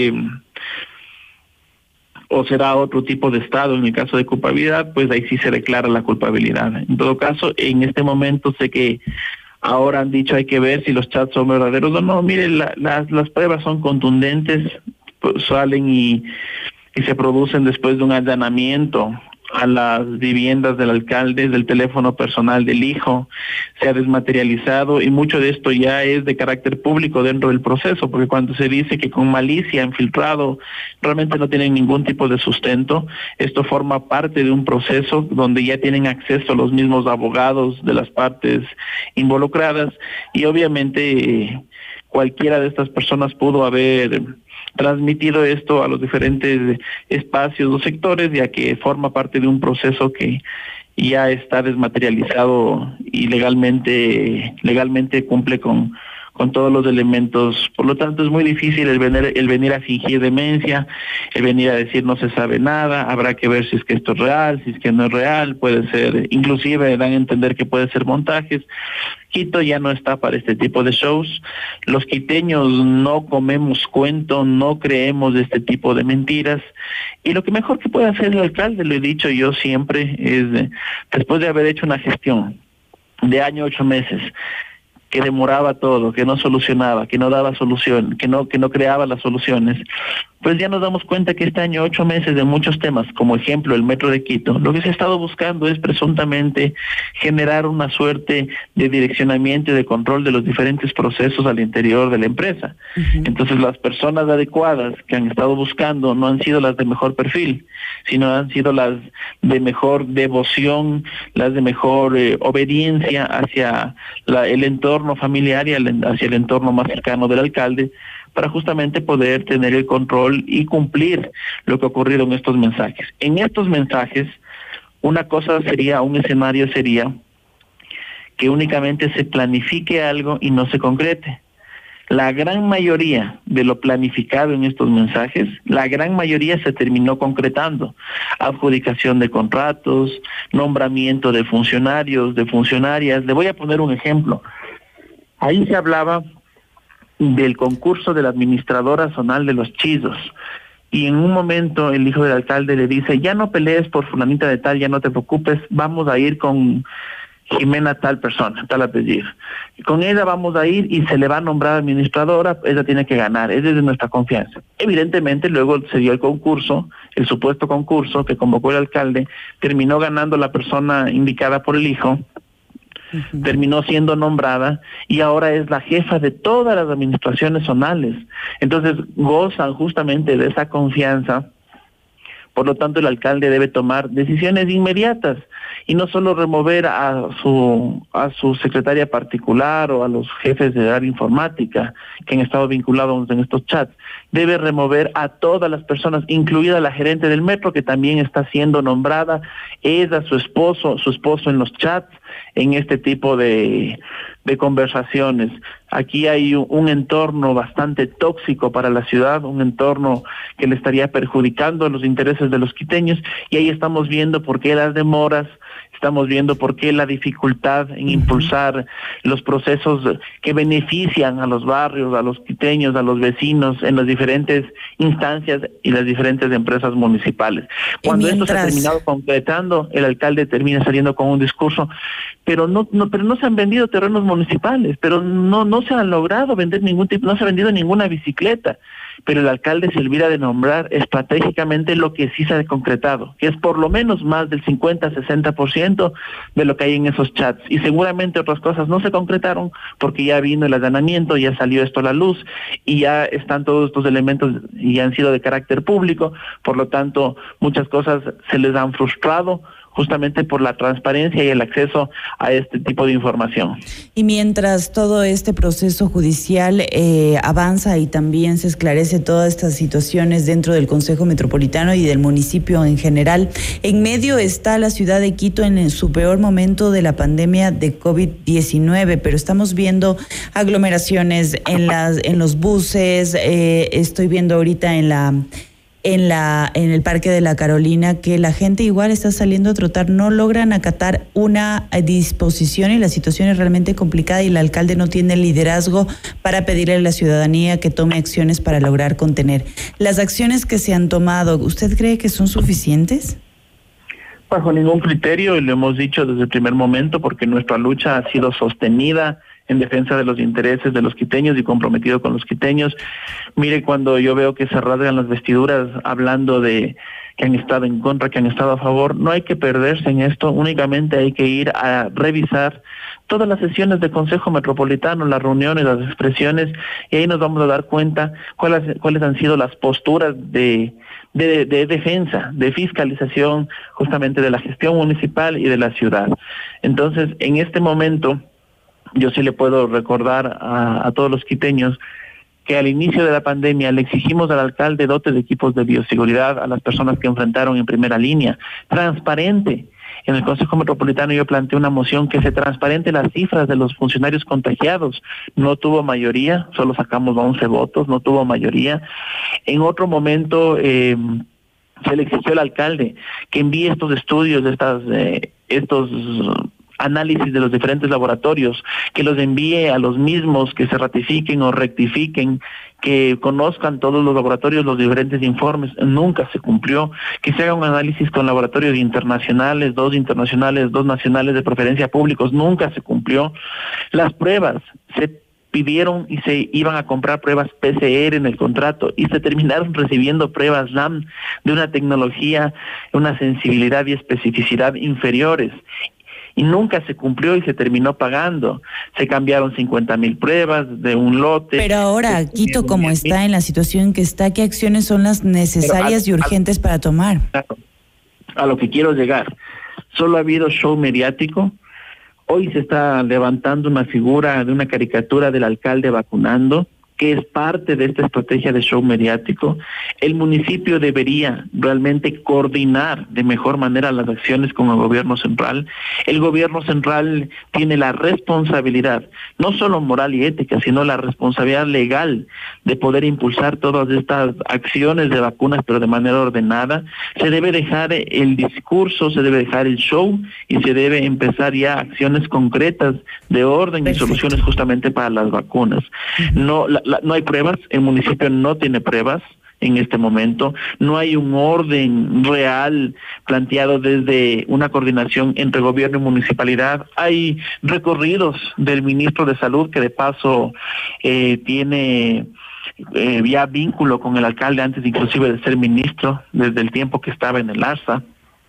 será otro tipo de estado. En el caso de culpabilidad, pues ahí sí se declara la culpabilidad. En todo caso, en este momento sé que ahora han dicho hay que ver si los chats son verdaderos o no. Miren, las pruebas son contundentes, pues, salen y se producen después de un allanamiento a las viviendas del alcalde, del teléfono personal del hijo, se ha desmaterializado, y mucho de esto ya es de carácter público dentro del proceso, porque cuando se dice que con malicia han filtrado, realmente no tienen ningún tipo de sustento. Esto forma parte de un proceso donde ya tienen acceso los mismos abogados de las partes involucradas, y obviamente cualquiera de estas personas pudo haber transmitido esto a los diferentes espacios o sectores, ya que forma parte de un proceso que ya está desmaterializado y legalmente cumple con todos los elementos. Por lo tanto, es muy difícil el venir a fingir demencia, el venir a decir no se sabe nada. Habrá que ver si es que esto es real, si es que no es real. Puede ser, inclusive dan a entender que puede ser montajes. Quito ya no está para este tipo de shows. Los quiteños no comemos cuento, no creemos de este tipo de mentiras. Y lo que mejor que puede hacer el alcalde, lo he dicho yo siempre, es después de haber hecho una gestión de año 8 meses, que demoraba todo, que no solucionaba, que no daba solución, que no creaba las soluciones, pues ya nos damos cuenta que este año 8 meses de muchos temas, como ejemplo el Metro de Quito, lo que se ha estado buscando es presuntamente generar una suerte de direccionamiento y de control de los diferentes procesos al interior de la empresa. Entonces las personas adecuadas que han estado buscando no han sido las de mejor perfil, sino han sido las de mejor devoción, las de mejor obediencia hacia el entorno familiar y hacia el entorno más cercano del alcalde, para justamente poder tener el control y cumplir lo que ha ocurrido en estos mensajes. En estos mensajes, un escenario sería que únicamente se planifique algo y no se concrete. La gran mayoría de lo planificado en estos mensajes, la gran mayoría se terminó concretando. Adjudicación de contratos, nombramiento de funcionarios, de funcionarias. Le voy a poner un ejemplo. Ahí se hablaba del concurso de la administradora zonal de Los Chizos, y en un momento el hijo del alcalde le dice, ya no pelees por fulanita de tal, ya no te preocupes, vamos a ir con Jimena tal persona, tal apellido, y con ella vamos a ir y se le va a nombrar administradora, ella tiene que ganar, es de nuestra confianza. Evidentemente luego se dio el concurso, el supuesto concurso que convocó el alcalde, terminó ganando la persona indicada por el hijo, terminó siendo nombrada y ahora es la jefa de todas las administraciones zonales. Entonces gozan justamente de esa confianza. Por lo tanto, el alcalde debe tomar decisiones inmediatas y no solo remover a su secretaria particular o a los jefes de área informática que han estado vinculados en estos chats. Debe remover a todas las personas, incluida la gerente del metro, que también está siendo nombrada, es a su esposo en los chats, en este tipo de conversaciones. Aquí hay un entorno bastante tóxico para la ciudad, un entorno que le estaría perjudicando los intereses de los quiteños, y ahí estamos viendo por qué las demoras, estamos viendo por qué la dificultad en impulsar los procesos que benefician a los barrios, a los quiteños, a los vecinos en las diferentes instancias y las diferentes empresas municipales. Cuando esto se ha terminado concretando, el alcalde termina saliendo con un discurso, pero no se han vendido terrenos municipales, pero no se han logrado vender ningún tipo, no se ha vendido ninguna bicicleta. Pero el alcalde se olvida de nombrar estratégicamente lo que sí se ha concretado, que es por lo menos más del 50-60% de lo que hay en esos chats. Y seguramente otras cosas no se concretaron porque ya vino el allanamiento, ya salió esto a la luz y ya están todos estos elementos y han sido de carácter público. Por lo tanto, muchas cosas se les han frustrado justamente por la transparencia y el acceso a este tipo de información. Y mientras todo este proceso judicial avanza y también se esclarece todas estas situaciones dentro del Consejo Metropolitano y del municipio en general, en medio está la ciudad de Quito en su peor momento de la pandemia de COVID-19, pero estamos viendo aglomeraciones en los buses, estoy viendo ahorita en el Parque de la Carolina que la gente igual está saliendo a trotar, no logran acatar una disposición y la situación es realmente complicada y el alcalde no tiene liderazgo para pedirle a la ciudadanía que tome acciones para lograr contener. Las acciones que se han tomado, ¿usted cree que son suficientes? Bajo ningún criterio, y lo hemos dicho desde el primer momento, porque nuestra lucha ha sido sostenida en defensa de los intereses de los quiteños y comprometido con los quiteños. Mire, cuando yo veo que se rasgan las vestiduras hablando de que han estado en contra, que han estado a favor, no hay que perderse en esto, únicamente hay que ir a revisar todas las sesiones del Consejo Metropolitano, las reuniones, las expresiones, y ahí nos vamos a dar cuenta cuáles han sido las posturas de defensa, de fiscalización justamente de la gestión municipal y de la ciudad. Entonces, en este momento, yo sí le puedo recordar a todos los quiteños que al inicio de la pandemia le exigimos al alcalde dote de equipos de bioseguridad a las personas que enfrentaron en primera línea, transparente. En el Consejo Metropolitano yo planteé una moción que se transparente las cifras de los funcionarios contagiados. No tuvo mayoría, solo sacamos 11 votos, no tuvo mayoría. En otro momento se le exigió al alcalde que envíe estos estudios, estos análisis de los diferentes laboratorios, que los envíe a los mismos, que se ratifiquen o rectifiquen, que conozcan todos los laboratorios, los diferentes informes. Nunca se cumplió. Que se haga un análisis con laboratorios internacionales, 2 internacionales, 2 nacionales de preferencia públicos. Nunca se cumplió. Las pruebas se pidieron y se iban a comprar pruebas PCR en el contrato y se terminaron recibiendo pruebas LAM de una tecnología, una sensibilidad y especificidad inferiores. Y nunca se cumplió y se terminó pagando. Se cambiaron 50,000 pruebas de un lote. Pero ahora, Quito, como está en la situación que está, ¿qué acciones son las necesarias y urgentes para tomar? A lo que quiero llegar. Solo ha habido show mediático. Hoy se está levantando una figura de una caricatura del alcalde vacunando, que es parte de esta estrategia de show mediático. El municipio debería realmente coordinar de mejor manera las acciones con el gobierno central. El gobierno central tiene la responsabilidad, no solo moral y ética, sino la responsabilidad legal de poder impulsar todas estas acciones de vacunas, pero de manera ordenada. Se debe dejar el discurso, se debe dejar el show y se debe empezar ya acciones concretas de orden y soluciones justamente para las vacunas. No hay pruebas, el municipio no tiene pruebas en este momento, no hay un orden real planteado desde una coordinación entre gobierno y municipalidad. Hay recorridos del ministro de Salud que de paso tiene ya vínculo con el alcalde antes inclusive de ser ministro, desde el tiempo que estaba en el ARSA.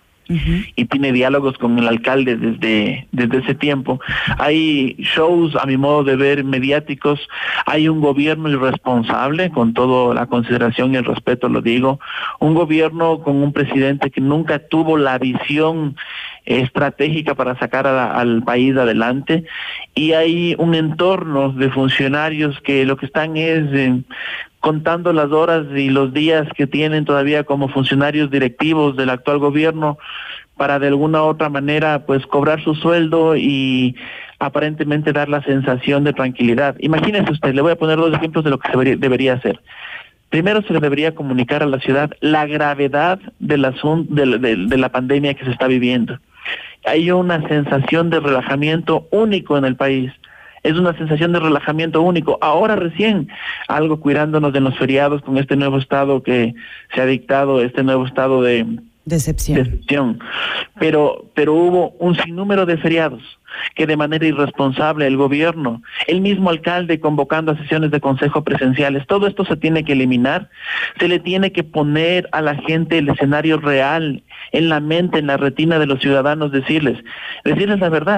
Y tiene diálogos con el alcalde desde ese tiempo. Hay shows, a mi modo de ver, mediáticos. Hay un gobierno irresponsable, con toda la consideración y el respeto lo digo. Un gobierno con un presidente que nunca tuvo la visión estratégica para sacar al país adelante, y hay un entorno de funcionarios que lo que están es contando las horas y los días que tienen todavía como funcionarios directivos del actual gobierno para de alguna u otra manera pues cobrar su sueldo y aparentemente dar la sensación de tranquilidad. Imagínese usted, le voy a poner 2 ejemplos de lo que se debería hacer. Primero, se le debería comunicar a la ciudad la gravedad del asunto de la pandemia que se está viviendo. Hay una sensación de relajamiento único en el país. Es una sensación de relajamiento único. Ahora recién, algo cuidándonos de los feriados con este nuevo estado que se ha dictado, este nuevo estado de decepción. Pero hubo un sinnúmero de feriados que de manera irresponsable el gobierno, el mismo alcalde convocando a sesiones de consejo presenciales, todo esto se tiene que eliminar. Se le tiene que poner a la gente el escenario real en la mente, en la retina de los ciudadanos, decirles la verdad.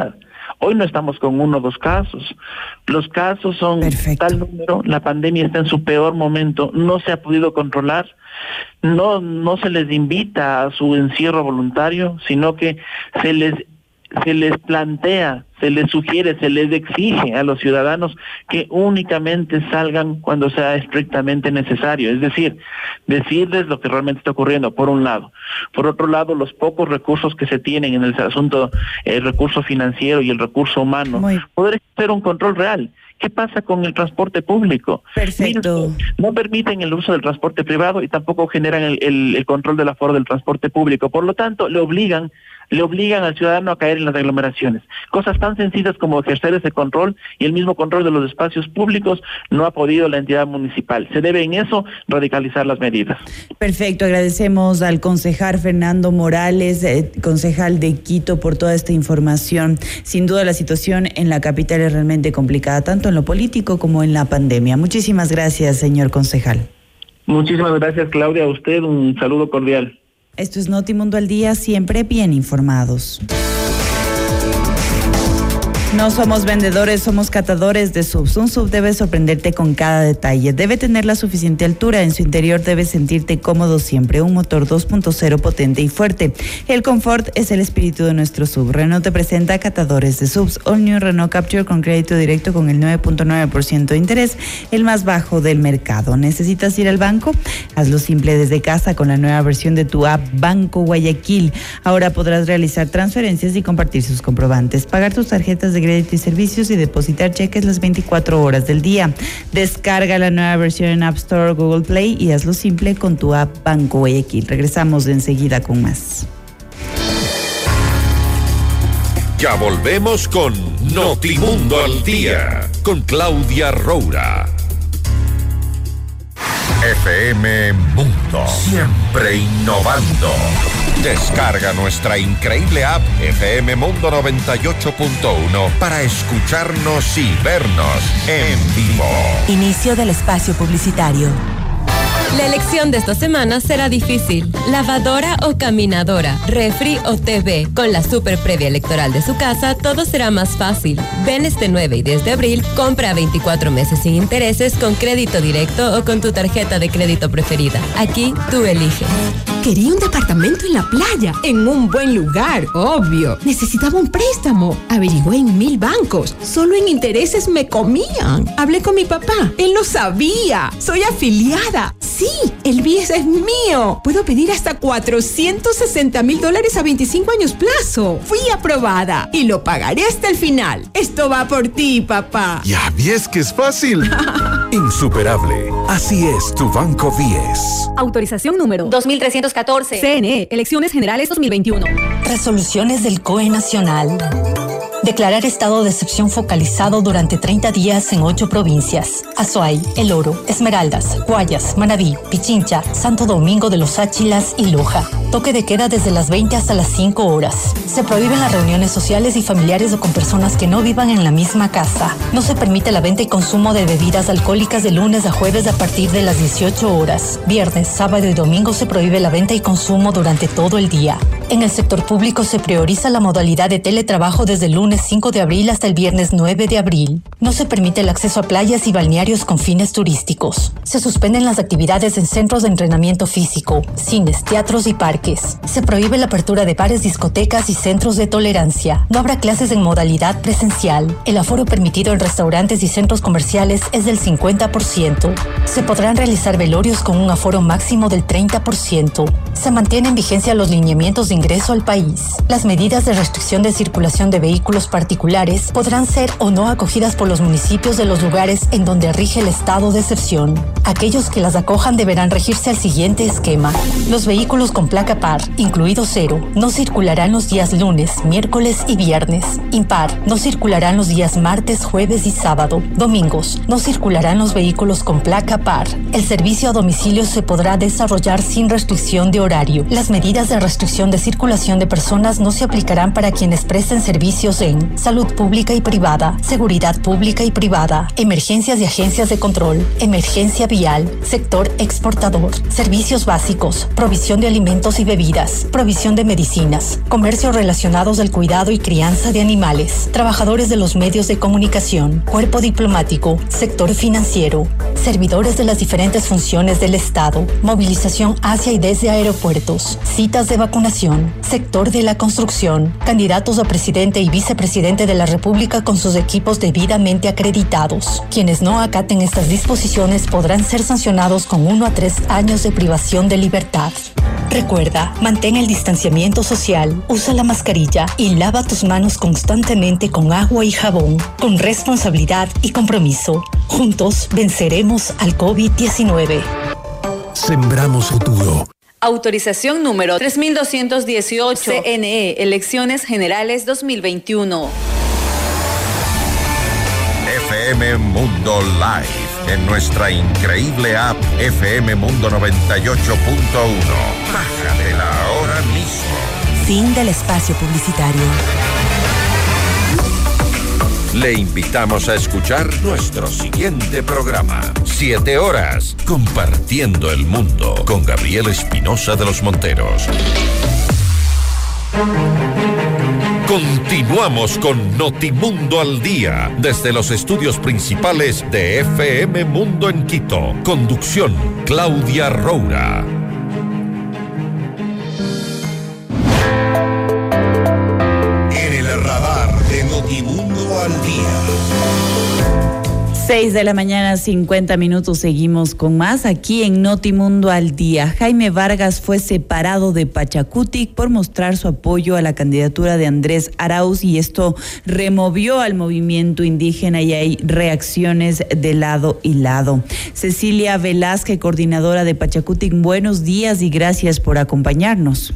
Hoy no estamos con 1 o 2 casos. Los casos son tal número, la pandemia está en su peor momento, no se ha podido controlar, no se les invita a su encierro voluntario, sino que se les plantea, se les sugiere, se les exige a los ciudadanos que únicamente salgan cuando sea estrictamente necesario, es decir, decirles lo que realmente está ocurriendo, por un lado. Por otro lado, los pocos recursos que se tienen en el asunto, el recurso financiero y el recurso humano, poder hacer un control real. ¿Qué pasa con el transporte público? Perfecto. Miren, no permiten el uso del transporte privado y tampoco generan el control del aforo del transporte público. Por lo tanto, le obligan al ciudadano a caer en las aglomeraciones. Cosas tan sencillas como ejercer ese control y el mismo control de los espacios públicos no ha podido la entidad municipal. Se debe en eso radicalizar las medidas. Perfecto, agradecemos al concejal Fernando Morales, concejal de Quito, por toda esta información. Sin duda la situación en la capital es realmente complicada, tanto en lo político como en la pandemia. Muchísimas gracias, señor concejal. Muchísimas gracias, Claudia. A usted un saludo cordial. Esto es Notimundo al Día, siempre bien informados. No somos vendedores, somos catadores de subs. Un sub debe sorprenderte con cada detalle. Debe tener la suficiente altura. En su interior debes sentirte cómodo siempre. Un motor 2.0 potente y fuerte. El confort es el espíritu de nuestro sub. Renault te presenta catadores de subs. All New Renault Capture con crédito directo con el 9.9% de interés, el más bajo del mercado. ¿Necesitas ir al banco? Hazlo simple desde casa con la nueva versión de tu app Banco Guayaquil. Ahora podrás realizar transferencias y compartir sus comprobantes, pagar tus tarjetas de crédito y servicios y depositar cheques las 24 horas del día. Descarga la nueva versión en App Store o Google Play y hazlo simple con tu app Banco Guayaquil. Regresamos enseguida con más. Ya volvemos con Notimundo al Día, con Claudia Roura. FM Mundo, siempre innovando. Descarga nuestra increíble app FM Mundo 98.1 para escucharnos y vernos en vivo. Inicio del espacio publicitario. La elección de esta semana será difícil. Lavadora o caminadora, refri o TV. Con la super previa electoral de su casa, todo será más fácil. Ven este 9 y 10 de abril, compra 24 meses sin intereses con crédito directo o con tu tarjeta de crédito preferida. Aquí tú eliges. Quería un departamento en la playa, en un buen lugar, obvio. Necesitaba un préstamo. Averigüé en 1000 bancos. Solo en intereses me comían. Hablé con mi papá. Él lo sabía. Soy afiliada. Sí, el BIES es mío. Puedo pedir hasta $460,000 a 25 años plazo. Fui aprobada y lo pagaré hasta el final. Esto va por ti, papá. Ya ves que es fácil. Insuperable. Así es tu Banco BIES. Autorización número 2314. CNE, Elecciones Generales 2021. Resoluciones del COE Nacional. Declarar estado de excepción focalizado durante 30 días en 8 provincias: Azuay, El Oro, Esmeraldas, Guayas, Manabí, Pichincha, Santo Domingo de los Áchilas y Loja. Toque de queda desde las 20 hasta las 5 horas. Se prohíben las reuniones sociales y familiares o con personas que no vivan en la misma casa. No se permite la venta y consumo de bebidas alcohólicas de lunes a jueves a partir de las 18 horas. Viernes, sábado y domingo se prohíbe la venta y consumo durante todo el día. En el sector público se prioriza la modalidad de teletrabajo desde el lunes 5 de abril hasta el viernes 9 de abril. No se permite el acceso a playas y balnearios con fines turísticos. Se suspenden las actividades en centros de entrenamiento físico, cines, teatros y parques. Se prohíbe la apertura de bares, discotecas y centros de tolerancia. No habrá clases en modalidad presencial. El aforo permitido en restaurantes y centros comerciales es del 50%. Se podrán realizar velorios con un aforo máximo del 30%. Se mantiene en vigencia los lineamientos de ingreso al país. Las medidas de restricción de circulación de vehículos particulares podrán ser o no acogidas por los municipios de los lugares en donde rige el estado de excepción. Aquellos que las acojan deberán regirse al siguiente esquema. Los vehículos con placa par, incluido 0, no circularán los días lunes, miércoles y viernes. Impar, no circularán los días martes, jueves y sábado. Domingos, no circularán los vehículos con placa par. El servicio a domicilio se podrá desarrollar sin restricción de horario. Las medidas de restricción de circulación circulación de personas no se aplicarán para quienes presten servicios en salud pública y privada, seguridad pública y privada, emergencias y agencias de control, emergencia vial, sector exportador, servicios básicos, provisión de alimentos y bebidas, provisión de medicinas, comercio relacionados al cuidado y crianza de animales, trabajadores de los medios de comunicación, cuerpo diplomático, sector financiero, servidores de las diferentes funciones del Estado, movilización hacia y desde aeropuertos, citas de vacunación, sector de la construcción, candidatos a presidente y vicepresidente de la República con sus equipos debidamente acreditados. Quienes no acaten estas disposiciones podrán ser sancionados con 1 a 3 años de privación de libertad. Recuerda, mantén el distanciamiento social, usa la mascarilla y lava tus manos constantemente con agua y jabón, con responsabilidad y compromiso. Juntos venceremos al COVID-19. Sembramos futuro. Autorización número 3218. CNE, Elecciones Generales 2021. FM Mundo Live, en nuestra increíble app FM Mundo 98.1. Bájatela ahora mismo. Fin del espacio publicitario. Le invitamos a escuchar nuestro siguiente programa. 7 horas, compartiendo el mundo, con Gabriel Espinosa de los Monteros. Continuamos con Notimundo al Día, desde los estudios principales de FM Mundo en Quito. Conducción, Claudia Roura. En el radar de Notimundo al Día. 6 de la mañana, 50 minutos, seguimos con más aquí en Notimundo al Día. Jaime Vargas fue separado de Pachacuti por mostrar su apoyo a la candidatura de Andrés Arauz y esto removió al movimiento indígena y hay reacciones de lado y lado. Cecilia Velázquez, coordinadora de Pachacuti, buenos días y gracias por acompañarnos.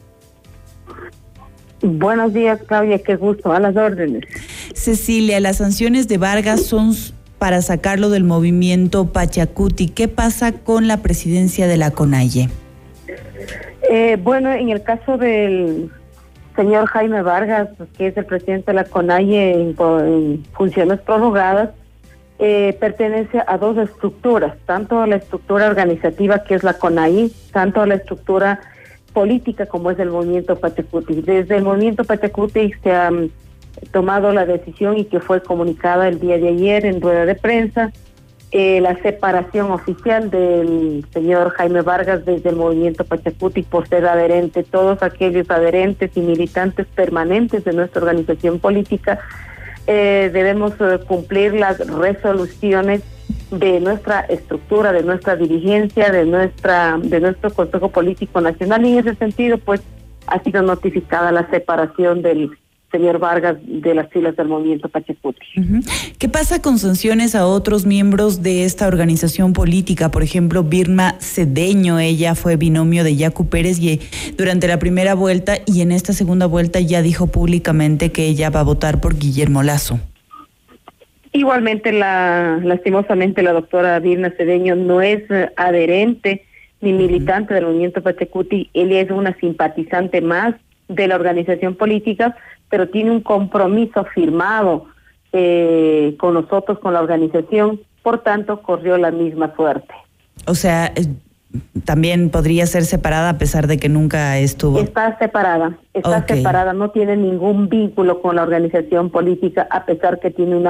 Buenos días, Claudia, qué gusto, a las órdenes. Cecilia, las sanciones de Vargas son para sacarlo del movimiento Pachacuti. ¿Qué pasa con la presidencia de la CONAIE? Bueno, en el caso del señor Jaime Vargas, que es el presidente de la CONAIE en funciones prorrogadas, pertenece a dos estructuras, tanto a la estructura organizativa que es la CONAIE, tanto a la estructura política como es el movimiento Pachacuti. Desde el movimiento Pachacuti se ha tomado la decisión y que fue comunicada el día de ayer en rueda de prensa, la separación oficial del señor Jaime Vargas desde el movimiento Pachacuti por ser adherente. Todos aquellos adherentes y militantes permanentes de nuestra organización política debemos cumplir las resoluciones de nuestra estructura, de nuestra dirigencia, de nuestro Consejo Político Nacional, y en ese sentido pues ha sido notificada la separación del señor Vargas de las filas del movimiento Pachacuti. ¿Qué pasa con sanciones a otros miembros de esta organización política? Por ejemplo, Birma Cedeño, ella fue binomio de Yacu Pérez y durante la primera vuelta y en esta segunda vuelta ya dijo públicamente que ella va a votar por Guillermo Lasso. Igualmente, lastimosamente, la doctora Birma Cedeño no es adherente ni militante del movimiento Pachacuti. Ella es una simpatizante más de la organización política, pero tiene un compromiso firmado con nosotros, con la organización, por tanto corrió la misma suerte. O sea, también podría ser separada a pesar de que nunca estuvo. Está separada, separada, no tiene ningún vínculo con la organización política, a pesar que tiene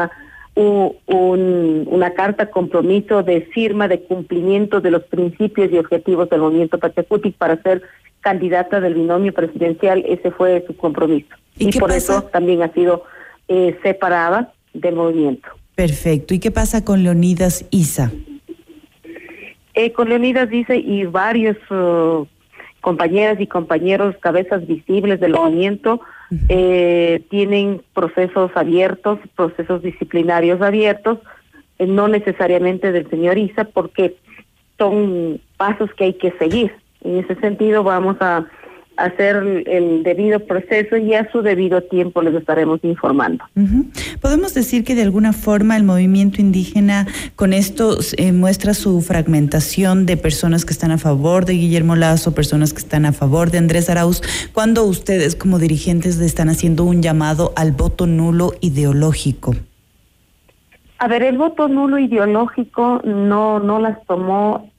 una carta compromiso de firma de cumplimiento de los principios y objetivos del movimiento Pachacuti para ser candidata del binomio presidencial. Ese fue su compromiso. Y por eso también ha sido separada del movimiento. Perfecto. ¿Y qué pasa con Leonidas Issa? Con Leonidas Issa y varios compañeras y compañeros, cabezas visibles del movimiento, tienen procesos abiertos, procesos disciplinarios abiertos, no necesariamente del señor Issa, porque son pasos que hay que seguir. En ese sentido vamos a hacer el debido proceso y a su debido tiempo les estaremos informando. ¿Podemos decir que de alguna forma el movimiento indígena con esto muestra su fragmentación de personas que están a favor de Guillermo Lasso, personas que están a favor de Andrés Arauz, cuando ustedes como dirigentes están haciendo un llamado al voto nulo ideológico? A ver, el voto nulo ideológico no las tomó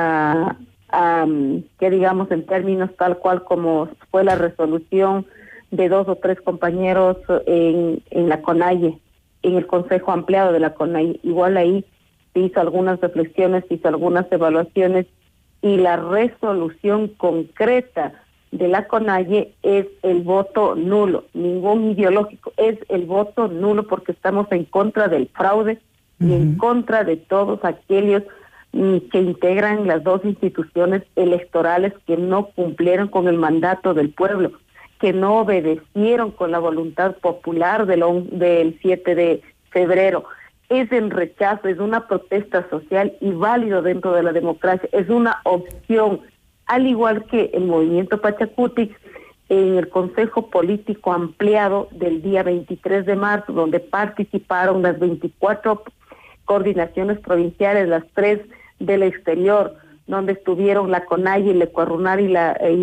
que digamos en términos tal cual como fue la resolución de 2 o 3 compañeros en la CONAIE, en el Consejo Ampliado de la CONAIE. Igual ahí se hizo algunas reflexiones, se hizo algunas evaluaciones y la resolución concreta de la CONAIE es el voto nulo, ningún ideológico, es el voto nulo porque estamos en contra del fraude y en contra de todos aquellos que integran las 2 instituciones electorales que no cumplieron con el mandato del pueblo, que no obedecieron con la voluntad popular del 7 de febrero. Es el rechazo, es una protesta social y válido dentro de la democracia, es una opción, al igual que el movimiento Pachacuti en el Consejo Político Ampliado del día 23 de marzo, donde participaron las 24 coordinaciones provinciales, las 3 del exterior, donde estuvieron la CONAIE, el Ecuarrunar y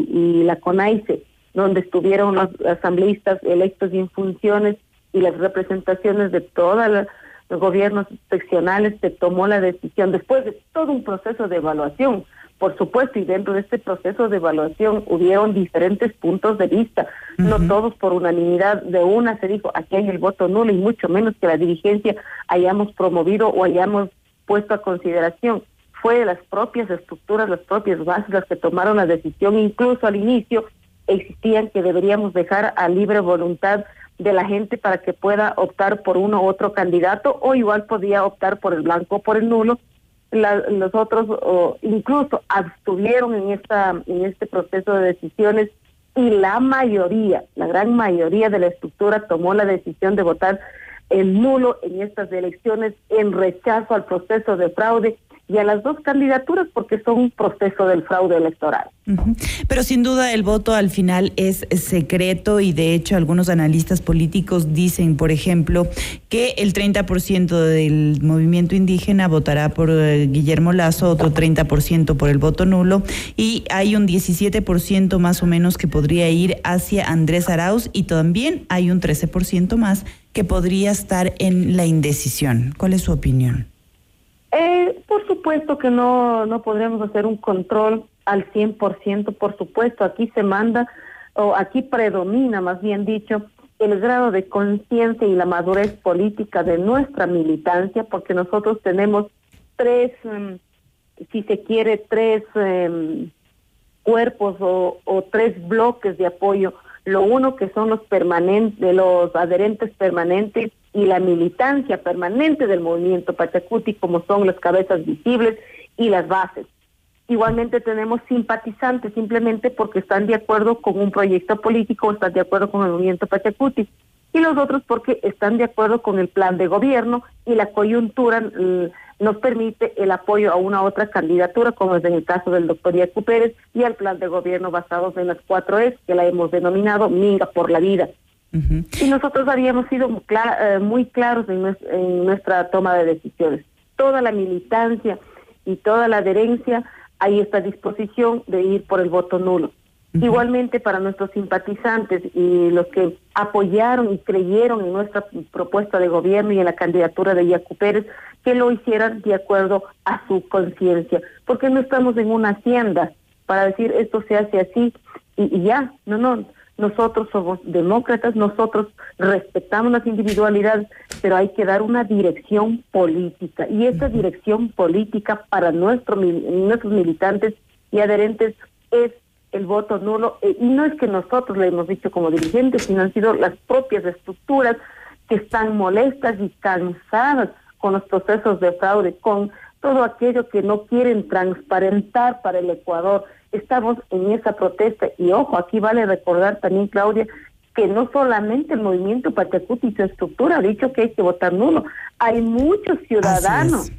la CONAICE, donde estuvieron los asambleístas electos y en funciones y las representaciones de todos los gobiernos seccionales. Se tomó la decisión después de todo un proceso de evaluación, por supuesto, y dentro de este proceso de evaluación hubieron diferentes puntos de vista, no todos por unanimidad de una se dijo aquí hay el voto nulo y mucho menos que la dirigencia hayamos promovido o hayamos puesto a consideración. Fue de las propias estructuras, las propias bases las que tomaron la decisión. Incluso al inicio existían que deberíamos dejar a libre voluntad de la gente para que pueda optar por uno u otro candidato o igual podía optar por el blanco o por el nulo. Los otros incluso abstuvieron en este proceso de decisiones y la gran mayoría de la estructura tomó la decisión de votar el nulo en estas elecciones en rechazo al proceso de fraude y a las 2 candidaturas porque son un proceso del fraude electoral. Pero sin duda el voto al final es secreto y de hecho algunos analistas políticos dicen, por ejemplo, que el 30% del movimiento indígena votará por Guillermo Lasso, otro 30% por el voto nulo y hay un 17% más o menos que podría ir hacia Andrés Arauz y también hay un 13% más que podría estar en la indecisión. ¿Cuál es su opinión? Por supuesto que no podremos hacer un control al 100%, por supuesto, aquí se manda, o aquí predomina, más bien dicho, el grado de conciencia y la madurez política de nuestra militancia, porque nosotros tenemos 3, si se quiere, 3 cuerpos o 3 bloques de apoyo. Lo uno que son los adherentes permanentes y la militancia permanente del movimiento Pachacuti, como son las cabezas visibles y las bases. Igualmente tenemos simpatizantes simplemente porque están de acuerdo con un proyecto político o están de acuerdo con el movimiento Pachacuti. Y los otros porque están de acuerdo con el plan de gobierno y la coyuntura nos permite el apoyo a una u otra candidatura, como es en el caso del doctor Yacu Pérez, y al plan de gobierno basados en las 4 Es, que la hemos denominado Minga por la Vida. Y nosotros habíamos sido muy claros en nuestra toma de decisiones. Toda la militancia y toda la adherencia, hay esta disposición de ir por el voto nulo. Igualmente para nuestros simpatizantes y los que apoyaron y creyeron en nuestra propuesta de gobierno y en la candidatura de Yacu Pérez, que lo hicieran de acuerdo a su conciencia, porque no estamos en una hacienda para decir esto se hace así y ya, no, nosotros somos demócratas, nosotros respetamos las individualidades, pero hay que dar una dirección política y esa dirección política para nuestros militantes y adherentes es el voto nulo, y no es que nosotros le hemos dicho como dirigentes, sino han sido las propias estructuras que están molestas y cansadas con los procesos de fraude, con todo aquello que no quieren transparentar para el Ecuador. Estamos en esa protesta y ojo, aquí vale recordar también, Claudia, que no solamente el movimiento Pachacuti y su estructura ha dicho que hay que votar nulo, hay muchos ciudadanos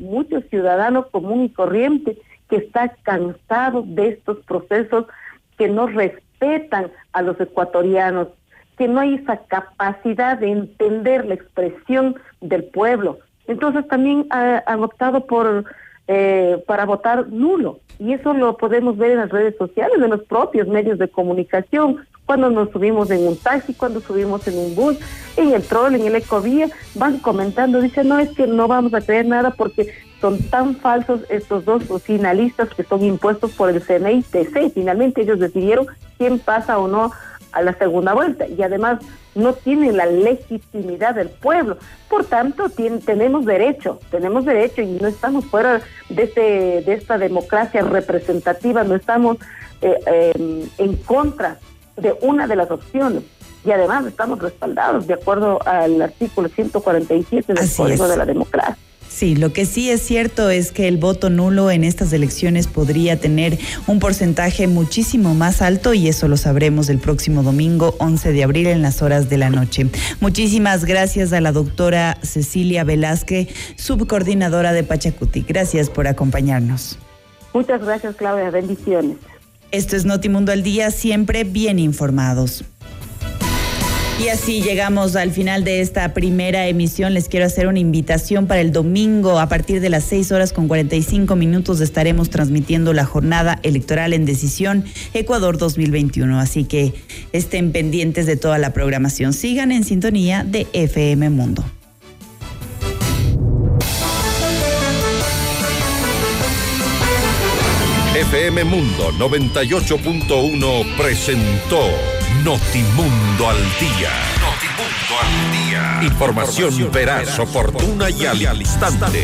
común y corriente que está cansado de estos procesos que no respetan respetan a los ecuatorianos, que no hay esa capacidad de entender la expresión del pueblo. Entonces también han optado para votar nulo. Y eso lo podemos ver en las redes sociales, en los propios medios de comunicación, cuando nos subimos en un taxi, cuando subimos en un bus, en el troll, en el ecovía, van comentando, dicen, no, es que no vamos a creer nada porque son tan falsos estos dos finalistas que son impuestos por el CNI-TC. Finalmente ellos decidieron quién pasa o no a la segunda vuelta, y además no tienen la legitimidad del pueblo. Por tanto, tenemos derecho y no estamos fuera de esta democracia representativa, no estamos en contra de una de las opciones, y además estamos respaldados de acuerdo al artículo 147 del Código de la Democracia. Sí, lo que sí es cierto es que el voto nulo en estas elecciones podría tener un porcentaje muchísimo más alto, y eso lo sabremos el próximo domingo 11 de abril en las horas de la noche. Muchísimas gracias a la doctora Cecilia Velázquez, subcoordinadora de Pachacutic. Gracias por acompañarnos. Muchas gracias, Claudia. Bendiciones. Esto es Notimundo al Día, siempre bien informados. Y así llegamos al final de esta primera emisión. Les quiero hacer una invitación para el domingo. A partir de las 6:45 estaremos transmitiendo la jornada electoral en Decisión Ecuador 2021. Así que estén pendientes de toda la programación. Sigan en sintonía de FM Mundo. FM Mundo 98.1 presentó Notimundo al Día. Notimundo al Día. Información veraz, oportuna y al instante.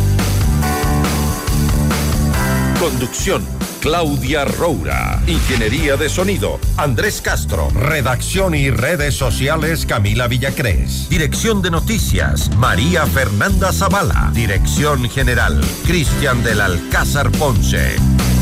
Conducción: Claudia Roura. Ingeniería de sonido: Andrés Castro. Redacción y redes sociales: Camila Villacrés. Dirección de noticias: María Fernanda Zavala. Dirección general: Cristian del Alcázar Ponce.